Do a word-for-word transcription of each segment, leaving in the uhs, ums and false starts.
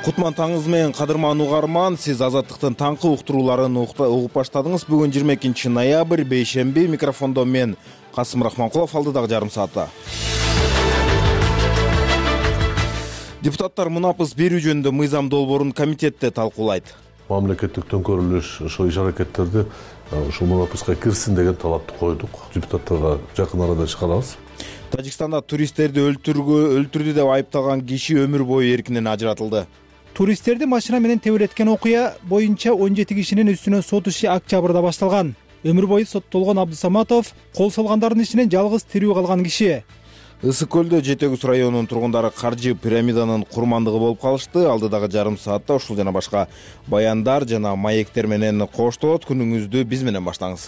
Кутман таңыңыз менен кадырман угарман, сиз Азаттыктын таңкы уктурууларын угуп баштадыңыз. Бүгүн жыйырма экинчи ноябрь, бейшемби. Микрофондо мен Касым Рахманкулов, алдыдагы жарым саатта. Депутаттар мунапыс берүү жөнүндө мыйзам долбоорун комитетте талкуулайт. Мамлекеттик төңкөрүлүш ошол иш аракеттерди ушул мунапыска кирсин деген талапты койдук. Депутаттарга жакын арада чыгарабыз. Тажикстанда туристтерди өлтүрдү деп айыпталган киши өмүр бою эркинен ажыратылды. Туристтерди машина менен тебиреткен окуя боюнча он жети кишинин үстүнө сот иши октябрда башталган. Өмүр бою соттолгон Абдусаматов кол салгандардын ичинен жалгыз тирүү калган киши. Ысык көлдө Жети Көз районунун тургундары каржы пирамиданын курмандыгы болуп калышты. Алдыдагы жарым саатта ушул жана башка баяндар жана маектер менен коштолот. Күнүңүздү биз менен баштаңыз.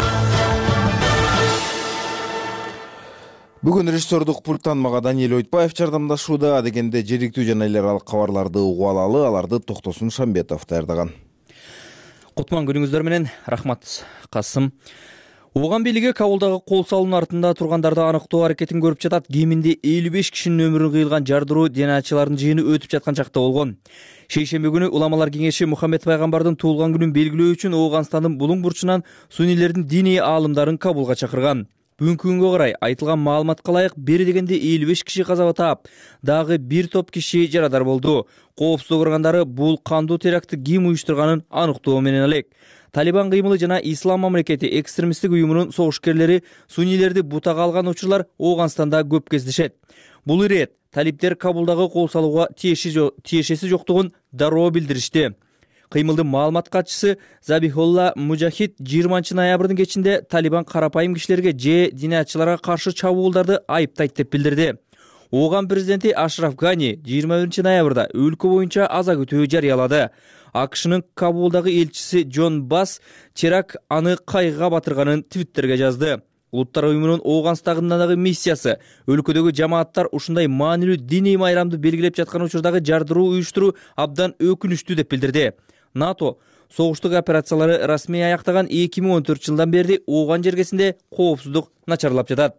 Бүгүн режиссердук пульттан мага Даниил Ойтбаев жардамдашууда. Адегенде жергиликтүү жана эл аралык кабарларды угуп алалы, аларды Токтосун Шамбетов даярдаган. Кутман күнүңүздөр менен рахмат. Касым. Ооган бийлиги Кабулдагы кол салуунун артында тургандарды аныктоо аракетин көрүп жатат. Кеминде элүү беш кишинин өмүрүн кыйлган жардыруу динаатчылардын жыйыны өтүп жаткан чакта болгон. Шейшемби күнү уламалар кеңеши Мухаммед пайгамбардын туулган күнүн белгилөө үчүн Ооганстандын булуң бурчунан суннилердин диний аалымдарын Кабулга чакырган. Бүгүнкү күнгө карай айтылган маалыматка ылайык бери дегенде элүү беш киши каза таап, дагы бир топ киши жарадар болду. Коопсуздук органдары бул кандуу терактты ким уюштурганын аныктоо менен элек. Талибан кыймылы жана Ислам мамлекети экстремисттик уюмунун согушкерлери суннилерди бутага алган учурлар Ооганстанда көп кездешет. Бул ирет талиптер Кабулдагы кол салууга тиешеси жоктугун дароо билдиришти. Кыймылдын маалымат катчысы Забихолла Мужахид жыйырманчы ноябрдын кечинде Талибан карапайым кишилерге же динаатчыларга каршы чабуулдарды айыптайт деп билдирди. Ооган президенти Ашраф Гани жыйырма биринчи ноябрда өлкө боюнча аза күтүү жарыялады. АКШнын Кабулдагы элчиси Джон Басс теракт аны кайгыга батырганын твиттерге жазды. Улуттар уюмунун Ооганстандагы миссиясы өлкөдөгү жамааттар ушундай маанилүү диний майрамды белгилеп жаткан учурдагы жардыруу уюштуруу абдан өкүнүчтүү деп билдирди. НАТО согуштук операциялары расмий аяктаган эки миң он төртүнчү жылдан бери Ооган жергесинде коопсуздук начарлап жатат.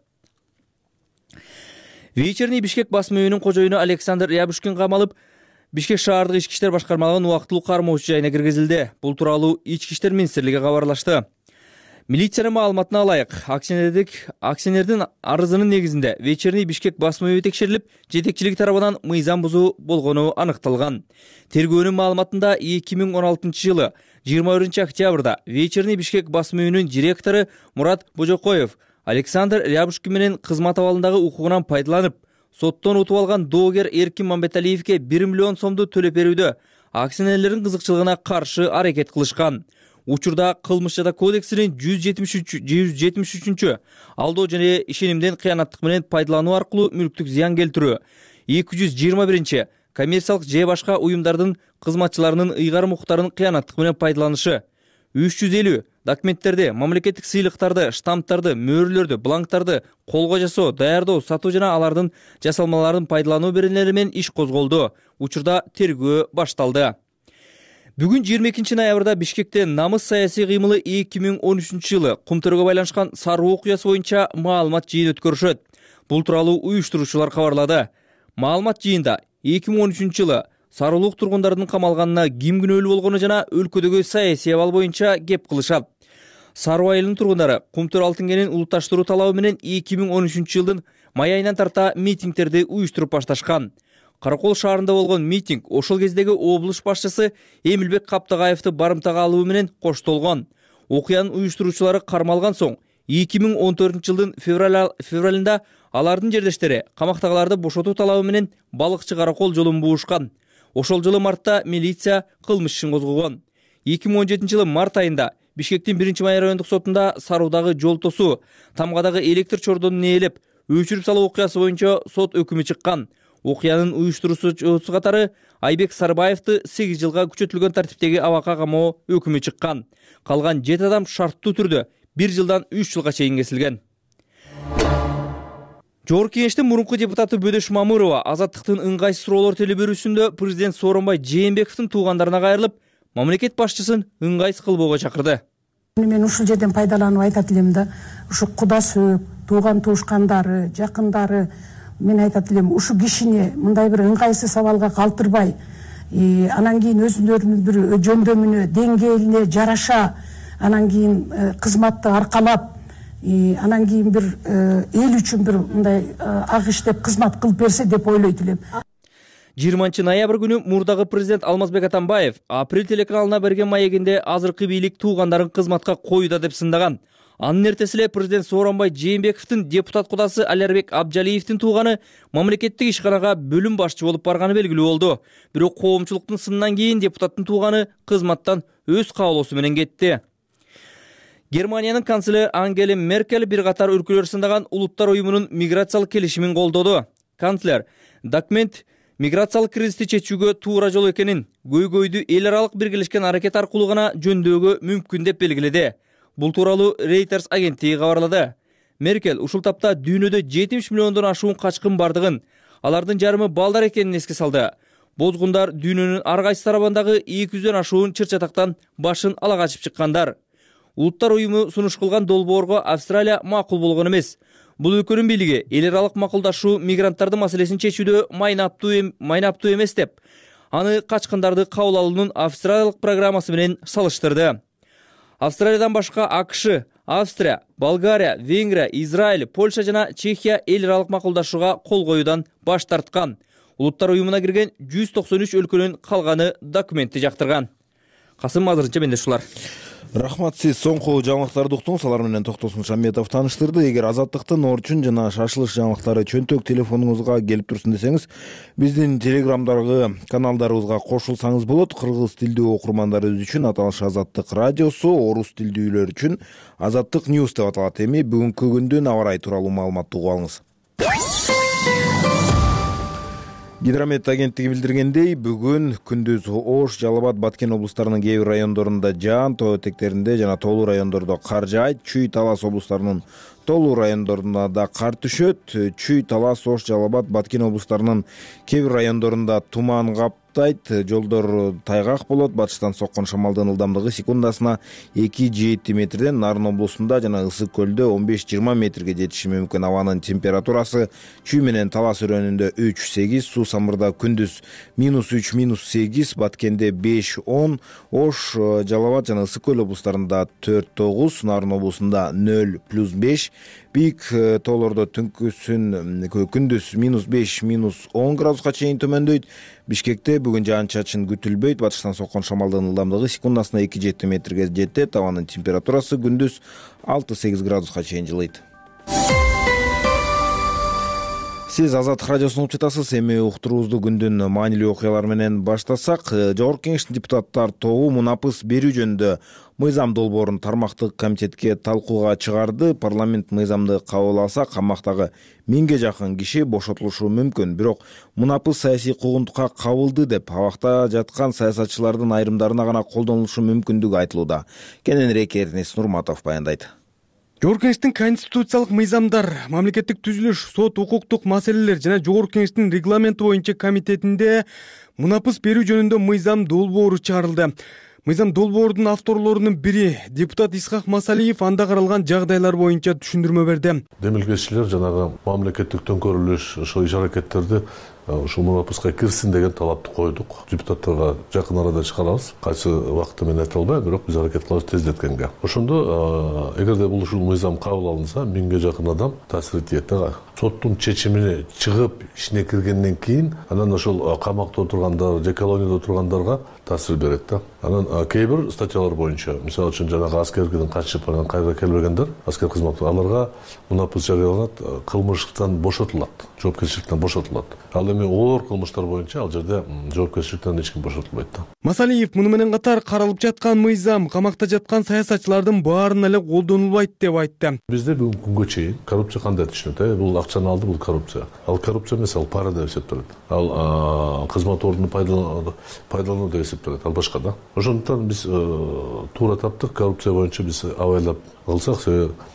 Вечерний Бишкек басма үйүнүн кожоюну Александр Рябушкин камалып, Бишкек шаардык ички иштер башкармалыгынын убактылуу кармоочу жайына киргизилди. Бул тууралуу Ички иштер министрлиги кабарлашты. Милициянын маалыматына ылайык, акционердик акционердин арызынын негизинде Вечерний Бишкек басма үйү текшерилип, жетекчилик тарабынан мыйзам бузуу болгону аныкталган. Тергөөнүн маалыматында эки миң он алтынчы жылы жыйырма биринчи октябрда Вечерний Бишкек басма үйүнүн директору Мурат Божокоев Александр Рябушкин менен кызмат абалындагы укугунан пайдаланып, соттон утуп алган доогер Эркин Мамбеталиевге бир миллион сомду төлөп берүүдө акционерлердин кызыкчылыгына каршы аракет кылышкан. Учурда кылмыш жада кодексинин жүз жетимиш үчүнчү алдоо жана ишенимден кыянаттык менен пайдалануу аркылуу мүлктүк зыян келтирүү, эки жүз жыйырма биринчи коммерциялык же башка уюмдардын кызматчыларынын ыйгарым укуктарын кыянаттык менен пайдаланышы, үч жүз элүү документтерди, мамлекеттик сыйлыктарды, штамптарды, мөөрлөрдү, бланктарды колго жасоо, даярдоо, сатуу жана алардын жасалмаларын пайдалануу беренелери менен иш козголду. Учурда тергөө башталды. Бүгүн жыйырма экинчи ноябрда Бишкекте намыс саясий кыймылы эки миң он үчүнчү жылы кумтөргө байланышкан Саруу окуясы боюнча маалымат жыйын өткөрүшөт. Бул тууралуу уюштуруучулар кабарлады. Маалымат жыйында эки миң он үчүнчү жылы Сарылук тургундардын камалганына, ким күнөөлүү болгону жана өлкөдөгү саясий абал боюнча кеп кылышат. Саруу айылынын тургундары Кумтөр алтын кенин улутташтыруу талабы менен эки миң он үчүнчү жылдын май айынан тарта митингтерди уюштуруп башташкан. Каракол шаарында болгон митинг ошол кездеги облус башчысы Эмилбек Каптагаевди барымтага алуу менен коштолгон. Окуянын уюштуруучулары кармалган соң эки миң он төртүнчү жылдын февралында алардын жердештери камактагыларды бошотуу талабы менен балыкчы Каракол жолун буушкан. Ошол жылы мартта милиция кылмыш ишин козгогон. эки миң он жетинчи жылы март айында Бишкектин биринчи май райондук сотунда Саруудагы жол тосуу, Тамгадагы электр чордонун ээлеп, өчүрүп салуу окуясы боюнча сот өкүмү чыккан. Окуянын уюштуруучусу катары Айбек Сарбаевди сегиз жылга күчөтүлгөн тартиптеги абакка камоо өкүмү чыккан. Калган жети адам шарттуу түрдө бир жылдан үч жылга чейин кесилген. Жогорку кеңештин мурунку депутаты Бөдөш Мамырова Азаттыктын ыңгайсыз суроолор телебөрүүсүндө президент Сооронбай Жээнбековдун туугандарына кайрылып, мамлекет башчысын ыңгайсыз кылбоого чакырды. Мен ушул жерден пайдаланып айтат элем да, ушу куда сөөк, тууган туушкандары, жакындары, мен айтат элем, ушу кишини мындай бир ыңгайсыз абалга калтырбай, анан кийин өзүлөрүнүн бир жөндөмүнө деңгээлине жараша анан кийин кызматты аркалап анан кийин бир эл үчүн бир мындай ак иштеп кызмат кылып берсе деп ойлойт элем. жыйырманчы ноябрь күнү мурдагы президент Алмазбек Атамбаев Апрель телеканалына берген маегинде азыркы бийлик туугандарын кызматка коюуда деп сындаган. Анын эртеси эле президент Сооронбай Жээнбековдун депутат кудасы Алербек Абжалиевдин тууганы мамлекеттик ишканага бөлүм башчы болуп барганы белгилүү болду. Бирок коомчулуктун сынынан кийин депутаттын тууганы кызматтан өз каалоосу менен кетти. Германиянын канцлери Ангела Меркель бир катар өлкөлөр сындаган Улуттар уюмунун миграциялык келишимин колдоду. Канцлер документ миграциялык кризисти чечүүгө туура жол экенин, көйгөйдү эл аралык биргелешкен аракет аркылуу гана жөндөөгө мүмкүн деп белгиледи. Бул тууралуу Reuters агенттиги кабарлады. Меркель ушул тапта дүйнөдө жетимиш миллиондон ашуун качкын бардыгын, алардын жарымы балдар экенин эске салды. Бозгундар дүйнөнүн ар кайсы тарабындагы эки жүздөн ашуун чыр-чатактан башын ала качып чыккандар. Улуттар уюму сунуш кылган долбоорго Австралия макул болгон эмес. Бул өлкөнүн бийлиги эл аралык макулдашуу мигранттардын маселесин чечүүдө майнаптуу эмес деп, аны качкындарды кабыл алуунун австралиялык программасы менен салыштырды. Австралиядан башка АКШ, Австрия, Болгария, Венгрия, Израиль, Польша жана Чехия эл аралык макулдашууга кол коюудан баш тарткан. Улуттар уюмуна кирген жүз токсон үч өлкөнүн калганы документти жактырган. Касым, азырынча менде ушулар. Рахмат, сиз соңку жаңылыктарды уктуңуз. Алар менен Токтосун Шамметов тааныштырды. Эгер Азаттыктын Орчун жана Шашылыш жаңылыктары чөнтөк телефонуңузга келип турсун десеңиз, биздин телеграмдагы каналдарыбызга кошулсаңыз болот. Кыргыз тилдүү окурмандарыбыз үчүн аталыш Азаттык радиосу, орус тилдүүлөр үчүн Азаттык News деп аталат. Эми бүгүнкү күндүн аба ырайы тууралуу маалыматты угуп алыңыз. Гидромет агенттиги билдиргендей, бүгүн күндүз Ош, Жалал Абад, Баткен облустарынын кээ бир райондорунда жаан, тоо этектеринде жана тоолуу райондордо кар жаайт. Чүй, Талас облустарынын тоолуу райондорунда да кар түшөт. Чүй, Талас, Ош, Жалал Абад, Баткен облустарынын кээ бир райондорунда туман каптайт. Жолдор тайгак болот. Батыштан соккон шамалдын ылдамдыгы секундасына эки жети метрден, Нарын облусунда жана Ысык көлдө он беш жыйырма метрге жетиши мүмкүн. Абанын температурасы Чүй менен Талас өрөөнүндө үч сегиз, Суу Самырда күндүз минус үч минус сегиз, Баткенде беш он, Ош, Жалал Абад жана Ысык көл облустарында төрт тогуз, Нарын облусунда нөл плюс беш, бийик тоолордо түнкүсүн күндүз минус беш минус он градуска чейин төмөндөйт. Бишкекте бүгүн жаан-чачын күтүлбөйт. Батыштан соккон шамалдын ылдамдыгы секундасына эки жети метрге жетет. Абанын температурасы күндүз алты сегиз градуска чейин жылыйт. Сиз Азаттык радиосун угуп жатасыз. Эми уктуруубузду күндүн маанилүү окуялары менен баштасак, Жогорку Кеңештин депутаттар тобу мунапыс берүү жөнүндө мыйзам долбоорун тармактык комитетке талкууга чыгарды. Парламент мыйзамды кабыл алса, камактагы миңге жакын киши бошотулушу мүмкүн. Бирок мунапыс саясий куугунтукка кабылды деп, абакта жаткан саясатчылардын айрымдарына гана колдонулушу мүмкүндүгү айтылууда. Кененирээк Эрнест Нурматов баяндайт. Жогорку Кеңештин конституциялык мыйзамдар, мамлекеттик түзүлүш, сот, укуктук маселелер жана Жогорку Кеңештин регламенти боюнча комитетинде мунапыс берүү жөнүндө мыйзам долбоору чыгарылды. Мыйзам долбоордун авторлорунун бири депутат Исхак Масалиев анда каралган жагдайлар боюнча түшүндүрмө берди. Демилгечилер жанагы мамлекеттик төңкөрүлүш, ошо иш-аракеттерди ушул мунапыска кирсин деген талапты койдук. Депутаттарга жакын арада чыгарабыз. Кайсы убакытта мен айта албайм, бирок биз аракет кылабыз тездеткенге. Ошондо эгерде бул ушул мыйзам кабыл алынса, миңге жакын адам таасир этет. Соттун чечимине чыгып ишине киргенден кийин, анан ошол камакта отургандар, же колонияда отургандарга таасир берет да. Анан кээ бир статьялар боюнча, мисалы үчүн жанагы аскерден качып анан кайра келбегендер, аскер кызматы, аларга мунапыс жарыяланат, кылмыштан бошотулат, жоопкерчиликтен бошотулат. Ал эми оор кылмыштар боюнча ал жерде жоопкерчиликтен эч ким бошотулбайт да. Масалиев муну менен катар каралып жаткан мыйзам камакта жаткан саясатчылардын баарына эле колдонулбайт деп айтты. Бизде бүгүнкү күнгө чейин коррупция кандай түшүнөт? Э, бул акчаны алды, бул коррупция. Ал коррупция эмес, ал пара деп эсептелет. Ал кызмат ордуну пайдалануу деп эсептелет, ал башка да. Ошондуктан биз туура таптык, коррупция боюнча биз абайлап кылсак, себеби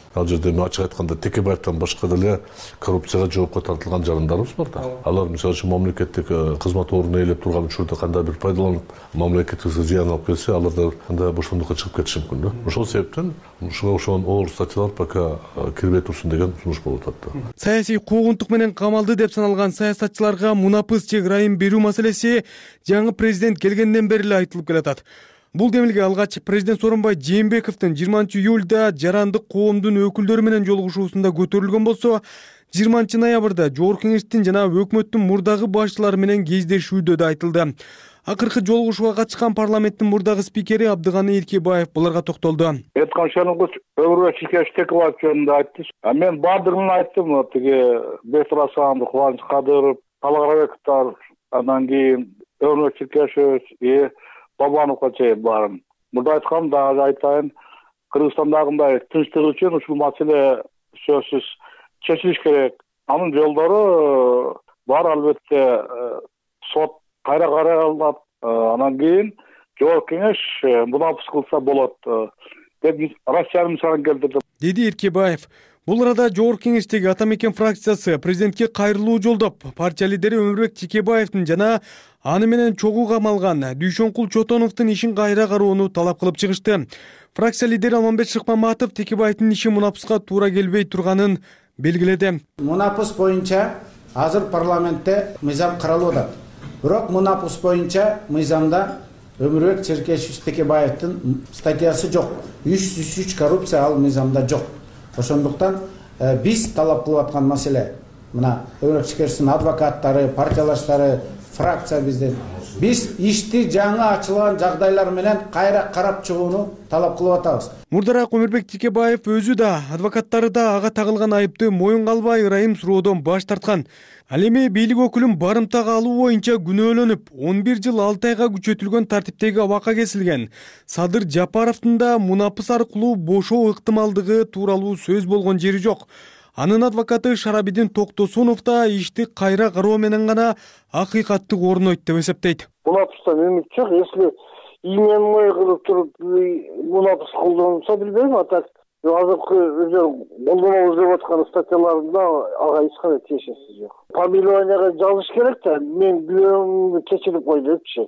Ал жерде ачык айтканда Текебаевден башка деле коррупцияга жоопко тартылган жарандарыбыз бар да. Алар мисалы үчүн мамлекеттик кызмат ордун ээлеп турган учурда кандай бир пайдаланып мамлекетке зыян алып келсе, алар кандай бошондукка чыгып кетиши мүмкүн да. Ошол себептен ушуга ошон оор статьялар пока кирбей турсун деген сунуш болуп атат да. Саясий куугунтук менен камалды деп саналган саясатчыларга мунапыс же ырайым берүү маселеси жаңы президент келгенден бери эле айтылып келатат. Бул демилге алгач президент Сооронбай Жээнбековдун жыйырманчы июлда жарандык коомдун өкүлдөрү менен жолугушуусунда көтөрүлгөн болсо, жыйырманчы ноябрда Жогорку Кеңештин жана өкмөттүн мурдагы башчылары менен кездешүүдө да айтылды. Акыркы жолугушууга катышкан парламенттин мурдагы спикери Абдыганы Эркебаев буларга токтолду. Этканчаныгыз Өмүрбек Текебаев жөнүндө айтты. Мен баардыгын айттым. Тиги Бектур Асанов, Кубаныч Кадыров, Талгарбековдор, андан кийин Өмүрбек Текебаев и Бабановго чейин баарын. Мурда айткам дагы айтайын. Кыргызстандагындай тынчтык үчүн ушул маселе сөзсүз чечилиш керек. Анын жолдору бар, албетте сот кайра каралат, анан кийин Жогорку Кеңеш мунапыс кылса болот деп Россиянын мисалын келтирди, деди Эркебаев. Бул арада Жогорку Кеңештеги Ата Мекен фракциясы президентке кайрылуу жолдоп, партия лидери Өмүрбек Текебаевдин жана аны менен чогуу камалган Дүйшөнкул Чотоновдун ишин кайра кароону талап кылып чыгышты. Фракция лидери Алмамбет Шыкмаматов Текебаевдин иши мунапыска туура келбей турганын белгиледи. Мунапыс боюнча азыр парламентте мыйзам каралып атат. Бирок мунапыс боюнча мыйзамда Өмүрбек Текебаевдин статьясы жок. үч жүз үч коррупция ал мыйзамда жок. Ошондуктан биз талап кылып аткан маселе мына Өмүрбек Текебаевдин адвокаттары, партиялаштары, фракция бизден биз ишти жаңы ачылган жагдайлар менен кайра карап чыгууну талап кылып атабыз. Мурдараак Өмүрбек Текебаев өзү да, адвокаттары да ага тагылган айыпты моюнга албай ырайым суроодон баш тарткан. Ал эми бийлик өкүлүн барымтага алуу боюнча күнөөлөнүп, он бир жыл алты айга күчөтүлгөн тартиптеги абакка кесилген Садыр Жапаровдун да мунапыс аркылуу бошоо ыктымалдыгы тууралуу сөз болгон жери жок. Анын адвокаты Шарабидин Токтосунов да ишти кайра кароо менен гана акыйкатты орнойт деп эсептейт. Мунапыстан үмүт жок. Если имен кылып туруп мунапыс колдонулса билбейм, а так азыркы колдонобуз деп аткан статьяларында ага эч кандай тиешеси жок. Фамилияга жазыш керек да, мен күнөөмдү кечирип кой депчи.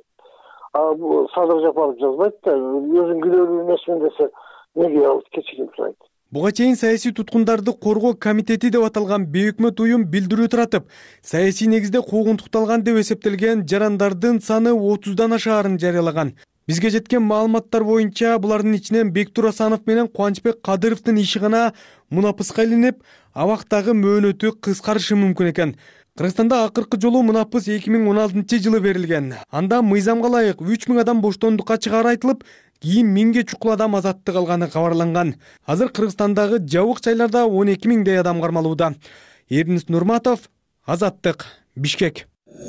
А Садыр Жапаров жазбайт да, өзүн күнөөлүү эмесмин десе, неге ал кечирим сурайт? Буга чейин саясий туткундарды коргоо комитети деп аталган бейөкмөт уюм билдирүү таратып, саясий негизде куугунтукталган деп эсептелген жарандардын саны отуздан ашаарын жарыялаган. Бизге жеткен маалыматтар боюнча булардын ичинен Бектур Асанов менен Кубанычбек Кадыровдун иши гана мунапыска илинип, абактагы мөөнөтү кыскарышы мүмкүн экен. Кыргызстанда акыркы жолу мунапыс эки миң он алтынчы жылы берилген. Анда мыйзамга ылайык үч миң адам боштондукка чыгаары айтылып, кийин миңге чукул адам азаттык алганы кабарланган. Азыр Кыргызстандагы жабык жайларда он эки миңдей адам кармалууда. Эрдинис Нурматов, Азаттык, Бишкек.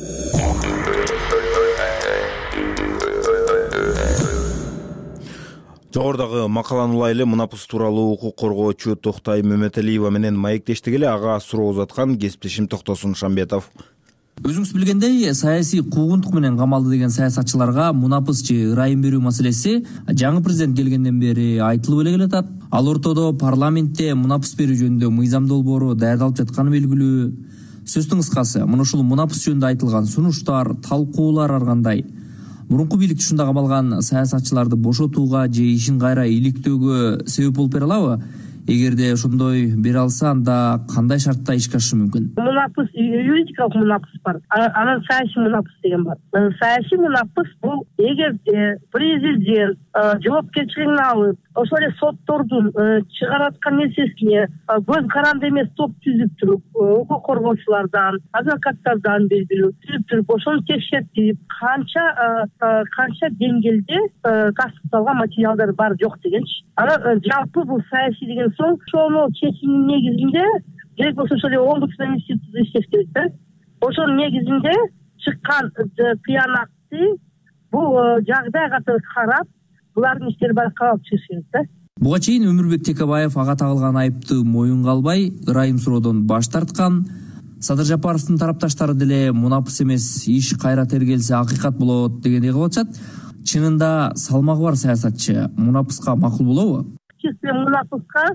Жогордагы макаланы улайлы мунапыс тууралуу укук коргоочу Токтай Мөмөталиева менен маектештик эле ага суроо узаткан кесиптешим Токтосун Шамбетов. Өзүңүз билгендей, саясий куугунтук менен камалды деген саясатчыларга мунапыс же ырайым берүү маселеси жаңы президент келгенден бери айтылып эле келатат. Ал ортодо парламентте мунапыс берүү жөнүндө мыйзам долбоору даярдалып жатканы белгилүү. Сөздүн кыскасы, мына ушул мунапыс жөнүндө айтылган сунуштар, талкуулар ар кандай? Мурунку бийлик тушунда камалган саясатчыларды бошотууга же ишин кайра иликтөөгө себеп болуп бере алабы? Эгерде ошондой бере алса, анда кандай шартта ишке ашышы мүмкүн? Мунапыс юридикалык мунапыс бар, анан саясий мунапыс деген бар. Саясий мунапыс бул эгерде президент жоопкерчилигин алып, ошол эле соттордун чыгараткан нерсесине көз каранды эмес топ түзүп туруп, укук коргоочулардан, адвокаттардан белгилүү түзүп туруп, ошону текшертип, канча канча деңгээлде тастыкталган материалдар бар жок дегенчи. Анан жалпы бул саясий деген соң ошону чечимдин негизинде керек болсо ошол эле омбудсмен институту иштеш керек да. Ошонун негизинде чыккан кыянатты бул жагдай катары карап, булардын иштери баракка алып чыгыш керек да. Буга чейин Өмүрбек Текебаев ага тагылган айыпты моюнга албай, ырайым суроодон баш тарткан. Садыр Жапаровдун тарапташтары деле мунапыс эмес, иш кайра тергелсе акыйкат болот дегендей кылып атышат. Чынында салмагы бар саясатчы мунапыска макул болобу? Мунапыска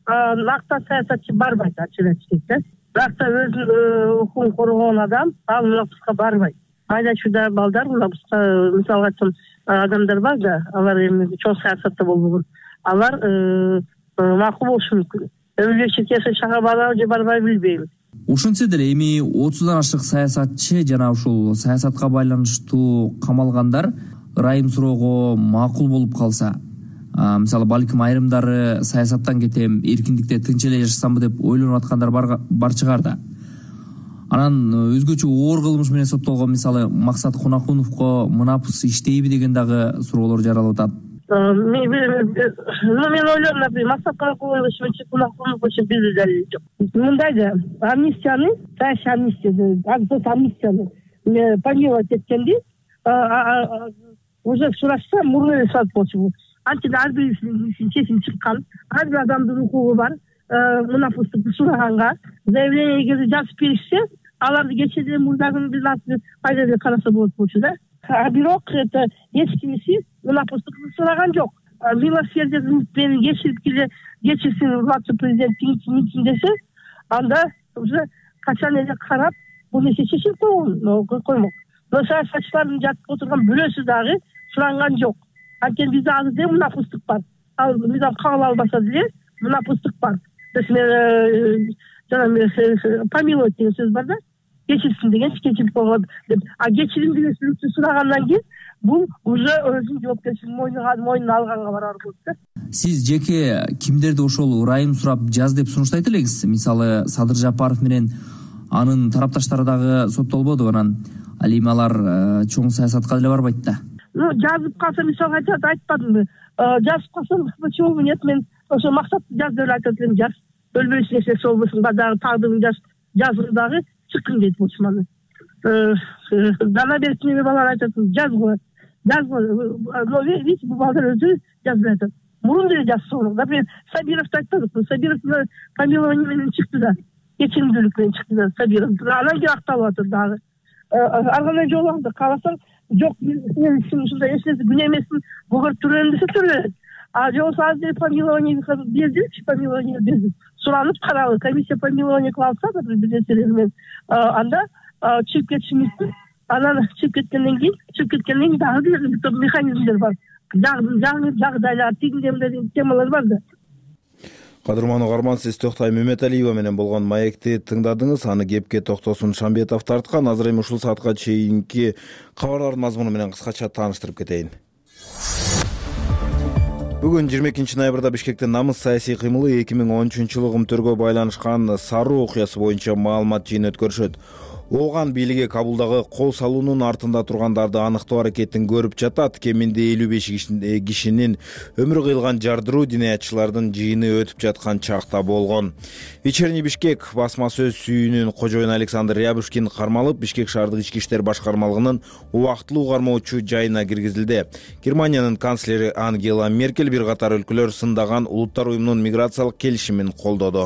накта саясатчы барбайт, ачык айтсак да. Накта өзүнүн укугун коргон адам ал мунапуска барбайт. Айда чуда балдар мунапуска, мисалга айтсам, адамдар бар да, алар эми чоң саясатта болбогон. Алар макул болушу мүмкүн. Өмүрбек Чиркешев шага барабы же барбайбы билбейм. Ошентсе деле эми отуздан ашык саясатчы жана ушул саясатка байланыштуу камалгандар ырайым суроого макул болуп калса, мисалы балким айрымдары саясаттан кетем, эркиндикте тынч эле жашасамбы деп ойлонуп аткандар бар чыгар да. Анан өзгөчө оор кылмыш менен соттолгон мисалы Максат Кунакуновго мунапыс иштейби деген дагы суроолор жаралып атат. Мен ойлойм, например, Максат Кунакунов үчүн Кунакунов үчүн бизде далил жок. Мындай да, амнистияны, саясий амнистияны, амнистияны помиловать эткенди уже сурашса мурун эле сурап болчу. Анткени ар бирисинин чечими чыккан, ар бир адамдын укугу бар. Мунапыстыкты сураганга заявление эгер жазып беришсе, аларды кечеде мурдагы биз пайда деп караса болот болчу да. А бирок это эч кимиси мунапыстыкты сураган жок. Милосердиемен кечирip кечирсин ватчы президент тигин десе, анда уже качан эле карап бул нерсе чечилип коймок. Но саясатчылардын жатып отурган бирөөсү дагы суранган жок. Анткени бизде азыр деле мунапыстык бар. Ал мыйзам кабыл албаса деле мунапыстык бар. Помиловать деген сөз бар да, кечирсин деген кечирип койгон деп. А кечирим деген сөздү сурагандан кийин бул уже өзүнүн жоопкерчилигин мойнуна алганга барар болот да. Сиз жеке кимдерди ошол ырайым сурап жаз деп сунуштайт элеңиз? Мисалы Садыр Жапаров менен анын тарапташтары дагы соттолбоду, анан ал эми алар чоң саясатка деле барбайт да. Ну, жазып калса, мисалы айтат, айтпадымбы? Жазып калсам, почему бы нет, мен ошо Максат жаз деп айтат элем, жаз. Өлбөйсүң эсеси болбосун, дагы тагдырың жаз, жазгы дагы чыккын дейт болчу маны. Дана беркине балар айтат, жазгы, жазгы. Но видите, бул балдар өзү жазбай атат. Мурун деле жазсоң, например, Сабировду айтпадыкпы? Сабиров помилование менен чыкты да, кечиримдүүлүк менен чыкты да Сабиров. Анан кийин акталып атат дагы. Ар кандай жолу кааласаң, жок, мен ушундай эч нерсе күнөө эмесин, бөгөрүп турайын десе турайт. А же болсо азыр помилование бердик, помилование бердик. Суранып карабы, комиссия помилование кылса, например, бир нерселер менен, анда чыгып кетиши мүмкүн. Анан чыгып кеткенден кийин, чыгып кеткенден кийин дагы бир механизмдер бар. Жаңы жагдайлар, тигиндем деген темалар бар да. Кадырман угарман, сиз Токтай Мөмөталиева менен болгон маекти тыңдадыңыз. Аны кепке Токтосун Шамбетов тарткан. Азыр эми ушул саатка чейинки кабарлардын мазмуну менен кыскача тааныштырып кетейин. Бүгүн жыйырма экинчи ноябрда Бишкекте намыс саясий кыймылы эки миң он үчүнчү жылы көмтөргө байланышкан Саруу окуясы боюнча маалымат жыйын өткөрүшөт. Ооган бийлиги Кабулдагы кол салуунун артында тургандарды аныктоо аракетин көрүп жатат. Кеминде элүү беш кишинин өмүрү кыйылган жардыруу динаятчылардын жыйыны өтүп жаткан чакта болгон. Вечерний Бишкек басма сөз сүйүүнүн кожоюну Александр Рябушкин кармалып, Бишкек шаардык ички иштер башкармалыгынын убактылуу кармоочу жайына киргизилди. Германиянын канцлери Ангела Меркель бир катар өлкөлөр сындаган улуттар уюмунун миграциялык келишимин колдоду.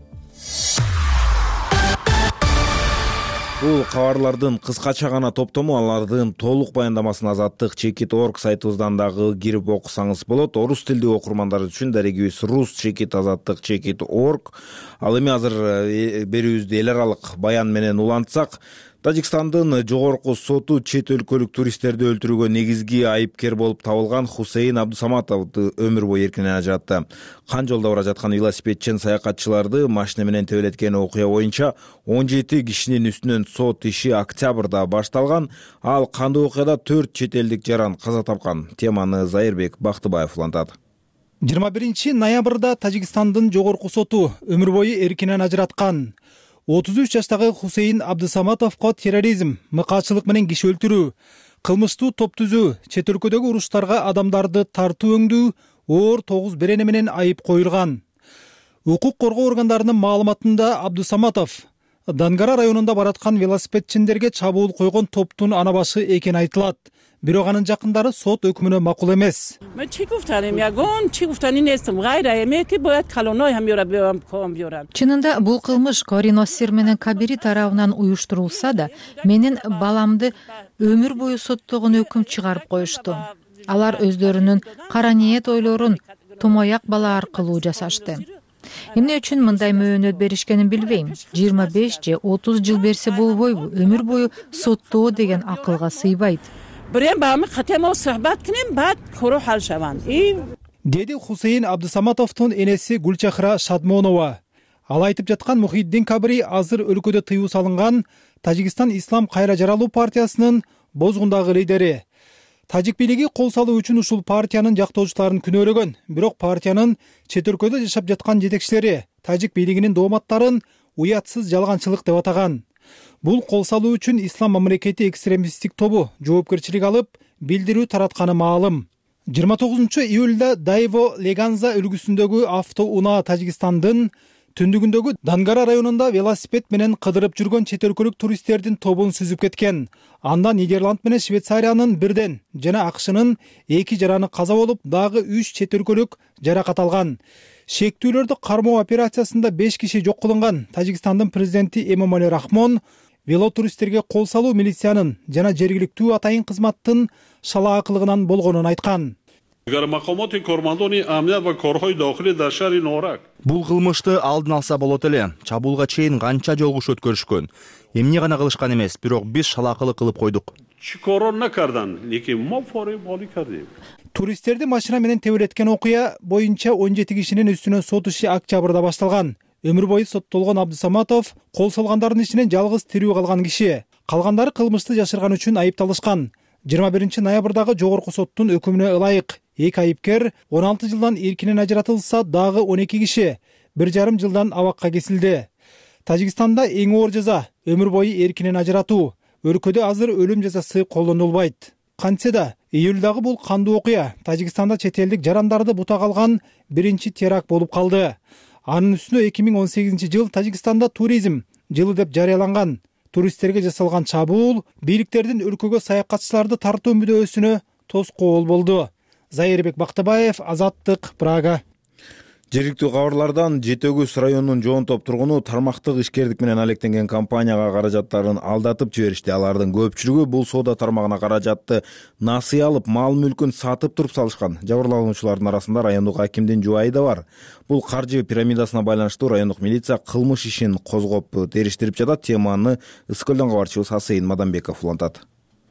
Бул кабарлардын кыскача гана топтому, алардын толук баяндамасын Азаттык чекит точка орг сайтыбыздан дагы кирип окусаңыз болот. Орус тилдүү окурмандар үчүн дарегибиз рус чекит азаттык чекит точка орг. Ал эми азыр берүүбүздү эл аралык баян менен улантсак, Тажикстандын жогорку соту чет өлкөлүк туристтерди өлтүрүүгө негизги айыпкер болуп табылган Хусейин Абдусаматовду өмүр бою эркинен ажыратты. Кан жолдо бара жаткан велосипедчен саякатчыларды машина менен тебелеткен окуя боюнча он жети кишинин үстүнөн сот иши октябрда башталган. Ал кандуу окуяда төрт чет элдик жаран каза тапкан. Теманы Зайырбек Бактыбаев улантат. жыйырма биринчи ноябрда Тажикстандын жогорку соту өмүр бою эркинен ажыраткан. отуз үч жаштагы Хусейин Абдусаматовго терроризм, мыкаачылык менен киши өлтүрүү, кылмыштуу топ түзүү, чет өлкөдөгү уруштарга адамдарды тартуу өңдүү оор тогуз берене менен айып коюлган. Укук коргоо органдарынын маалыматында Абдусаматов Дангара районунда бараткан велосипедчиндерге чабуул койгон топтун ана башы экени айтылат. Бирок анын жакындары сот өкүмүнө макул эмес. Чынында бул кылмыш Кориносир менен Кабири тарабынан уюштурулса да, менин баламды өмүр бою соттогон өкүм чыгарып коюшту. Алар өздөрүнүн кара ниет ойлорун томояк бала аркылуу жасашты. Эмне үчүн мындай мөөнөт беришкенин билбейм. жыйырма беш же отуз жыл берсе болбойбу? Өмүр бою соттоо деген акылга сыйбайт. Деди Хусейин Абдысаматовдун энеси Гүлчахра Шадмонова. Ал айтып жаткан Мухиддин Кабри азыр өлкөдө тыюу салынган Тажикстан Ислам кайра жаралуу партиясынын бозгундагы лидери. Тажик бийлиги кол салуу үчүн ушул партиянын жактоочуларын күнөөлөгөн. Бирок партиянын чет өлкөдө жашап жаткан жетекчилери тажик бийлигинин дооматтарын уятсыз жалганчылык деп атаган. Бул кол салуу үчүн Ислам мамлекети экстремисттик тобу жоопкерчилик алып, билдирүү таратканы маалым. жыйырма тогузунчу июлда Дайво Леганза үлгүсүндөгү автоунаа Тажикстандын түндүгүндөгү Дангара районунда велосипед менен кыдырып жүргөн чет өлкөлүк туристтердин тобун сүзүп кеткен. Анда Нидерланд менен Швейцариянын бирден жана АКШнын эки жараны каза болуп, дагы үч чет өлкөлүк жаракат алган. Шектүүлөрдү кармоо операциясында беш киши жок кылынган. Тажикстандын президенти Эмомали Рахмон велотуристтерге кол салуу милициянын жана жергиликтүү атайын кызматтын шалаакылыгынан болгонун айткан. Бул кылмышты алдын алса болот эле. Чабуулга чейин канча жолугуш өткөрүшкөн. Эмне гана кылышкан эмес, бирок биз шалаакылык кылып койдук. Туристтерди машина менен тебелеткен окуя боюнча он жети кишинин үстүнөн сот иши октябрда башталган. Өмүр бою соттолгон Абдысаматов кол салгандардын ичинен жалгыз тирүү калган киши. Калгандары кылмышты жашырган үчүн айыпталышкан. жыйырма биринчи ноябрдагы жогорку соттун өкүмүнө ылайык эки айыпкер он алты жылдан эркинен ажыратылса, дагы он эки киши бир жарым жылдан абакка кесилди. Тажикстанда эң оор жаза өмүр бою эркинен ажыратуу. Өлкөдө азыр өлүм жазасы колдонулбайт. Кантсе да июлдагы бул кандуу окуя Тажикстанда чет элдик жарандарды бутак алган биринчи теракт болуп калды. Анын үстүнө эки миң он сегизинчи жыл Тажикстанда туризм жылы деп жарыяланган. Туристтерге жасалган чабуул бийликтердин өлкөгө саякатчыларды тартуу мүдөөсүнө тоскоол болду. Зайырбек Бактыбаев, Азаттык, Прага. Жергиликтүү кабарлардан Жетөгүз районунун жоон топ тургуну тармактык ишкердик менен алектенген компанияга каражаттарын алдатып жиберишти. Алардын көпчүлүгү бул соода тармагына каражатты насыя алып, мал мүлкүн сатып туруп салышкан. Жабырлануучулардын арасында райондук акимдин жубайы да бар. Бул каржы пирамидасына байланыштуу райондук милиция кылмыш ишин козгоп териштирип жатат. Теманы Ысык көлдөн кабарчыбыз Асейин Мадамбеков улантат.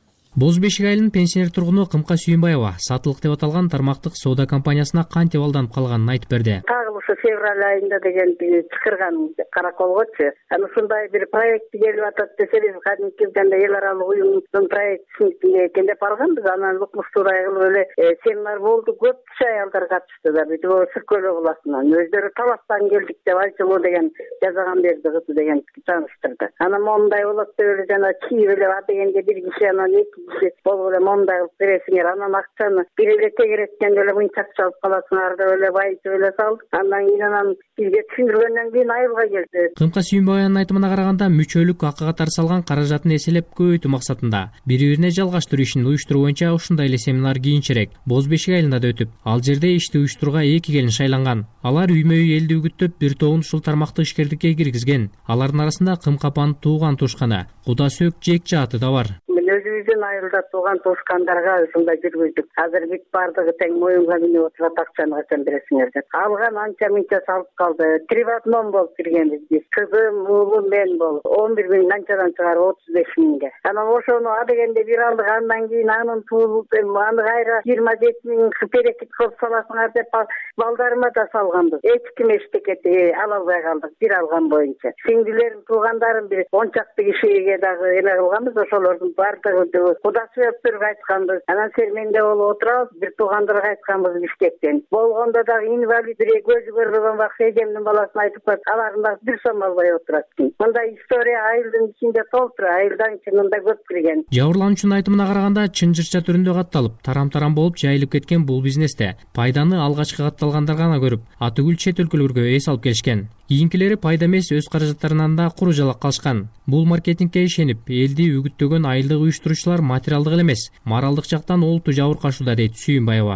Боз бешик айылынын пенсионер тургуну Кымка Сүйүнбаева сатылык деп аталган тармактык соода компаниясына кантип алданып калганын айтып берди. Ушу февраль айында деген чакырган караколгочу. Аны ушундай бир проект келип атат десебиз, кадимки эл аралык уюмдун проектисин экен деп барганбыз. Анан укмуштуудай кылып эле семинар болду. Көп киши аялдар катышты да. Бүт Ысык көл областынан өздөрү таластан келдик деп айтылуу деген жазаган берди деген тааныштырды. Анан мондай болот деп эле жана чийип эле дегенде бир киши анан эки киши болуп эле мондай кылып бересиңер. Анан акчаны бир эле тегереткенде эле мынча акча алып каласыңар деп эле байытып эле салдык. Андан кийин бизге түшүндүргөндөн кийин айылга келди. Кымка Сүйүнбаеванын айтымына караганда мүчөлүк акы катары салган каражатын эселеп көбөйтүү максатында бири-бирине жалгаштыруу ишин уюштуруу боюнча ушундай эле семинар кийинчерээк Боз бешик айылында да өтүп, ал жерде ишти уюштурууга эки келин шайланган. Алар үймө-үй элди үгүттөп бир тобун ушул тармактык ишкердикке киргизген. Алардын арасында Кымка апанын тууган тушканы Куда Сөк Жекче аты да бар. Өзүбүздүн айылда тууган тушкандарга ушундай жүргүздүк. Азыр бүт бардыгы тең моюнга минип отурат, акчаны качан бересиңер деп. Алган анча мынча салып калды. Приватном болуп киргенбиз биз. Кызым, уулум, мен болуп. он бир миң анчадан чыгарып отуз беш миңге. Анан ошону а дегенде бир алдык, андан кийин анын туулуп, аны кайра жыйырма жети миң берекет кылып саласыңар деп балдарыма да салганбыз. Эч ким эчтекети ала албай калдык бир алган боюнча. Сиңдилерим, туугандарым бир он чакты кишиге дагы эме кылганбыз. Ошолордун Куда Сөктөргө айтканбыз. Анан Серменде болуп отурабыз, бир туугандарга айтканбыз Бишкектен. Болгондо дагы инвалид бир көзү көрбөгөн бакча эжемдин баласына айтып коет, алардын дагы бир сом албай отурат. Мындай история айылдын ичинде толтур, айылдан чынында көп кирген. Жабырлануучунун айтымына караганда чынжырча түрүндө катталып, тарам-тарам болуп жайылып кеткен бул бизнесте пайданы алгачкы катталгандар гана көрүп, атүгүл чет өлкөлөргө эс алып келишкен. Кийинкилери пайда эмес өз каражаттарынан да куру жалак калышкан. Бул маркетингке ишенип, элди үгүттөгөн айылдык уюштуруучулар материалдык эле эмес, моралдык жактан олту жабыркашууда дейт Сүйүнбаева.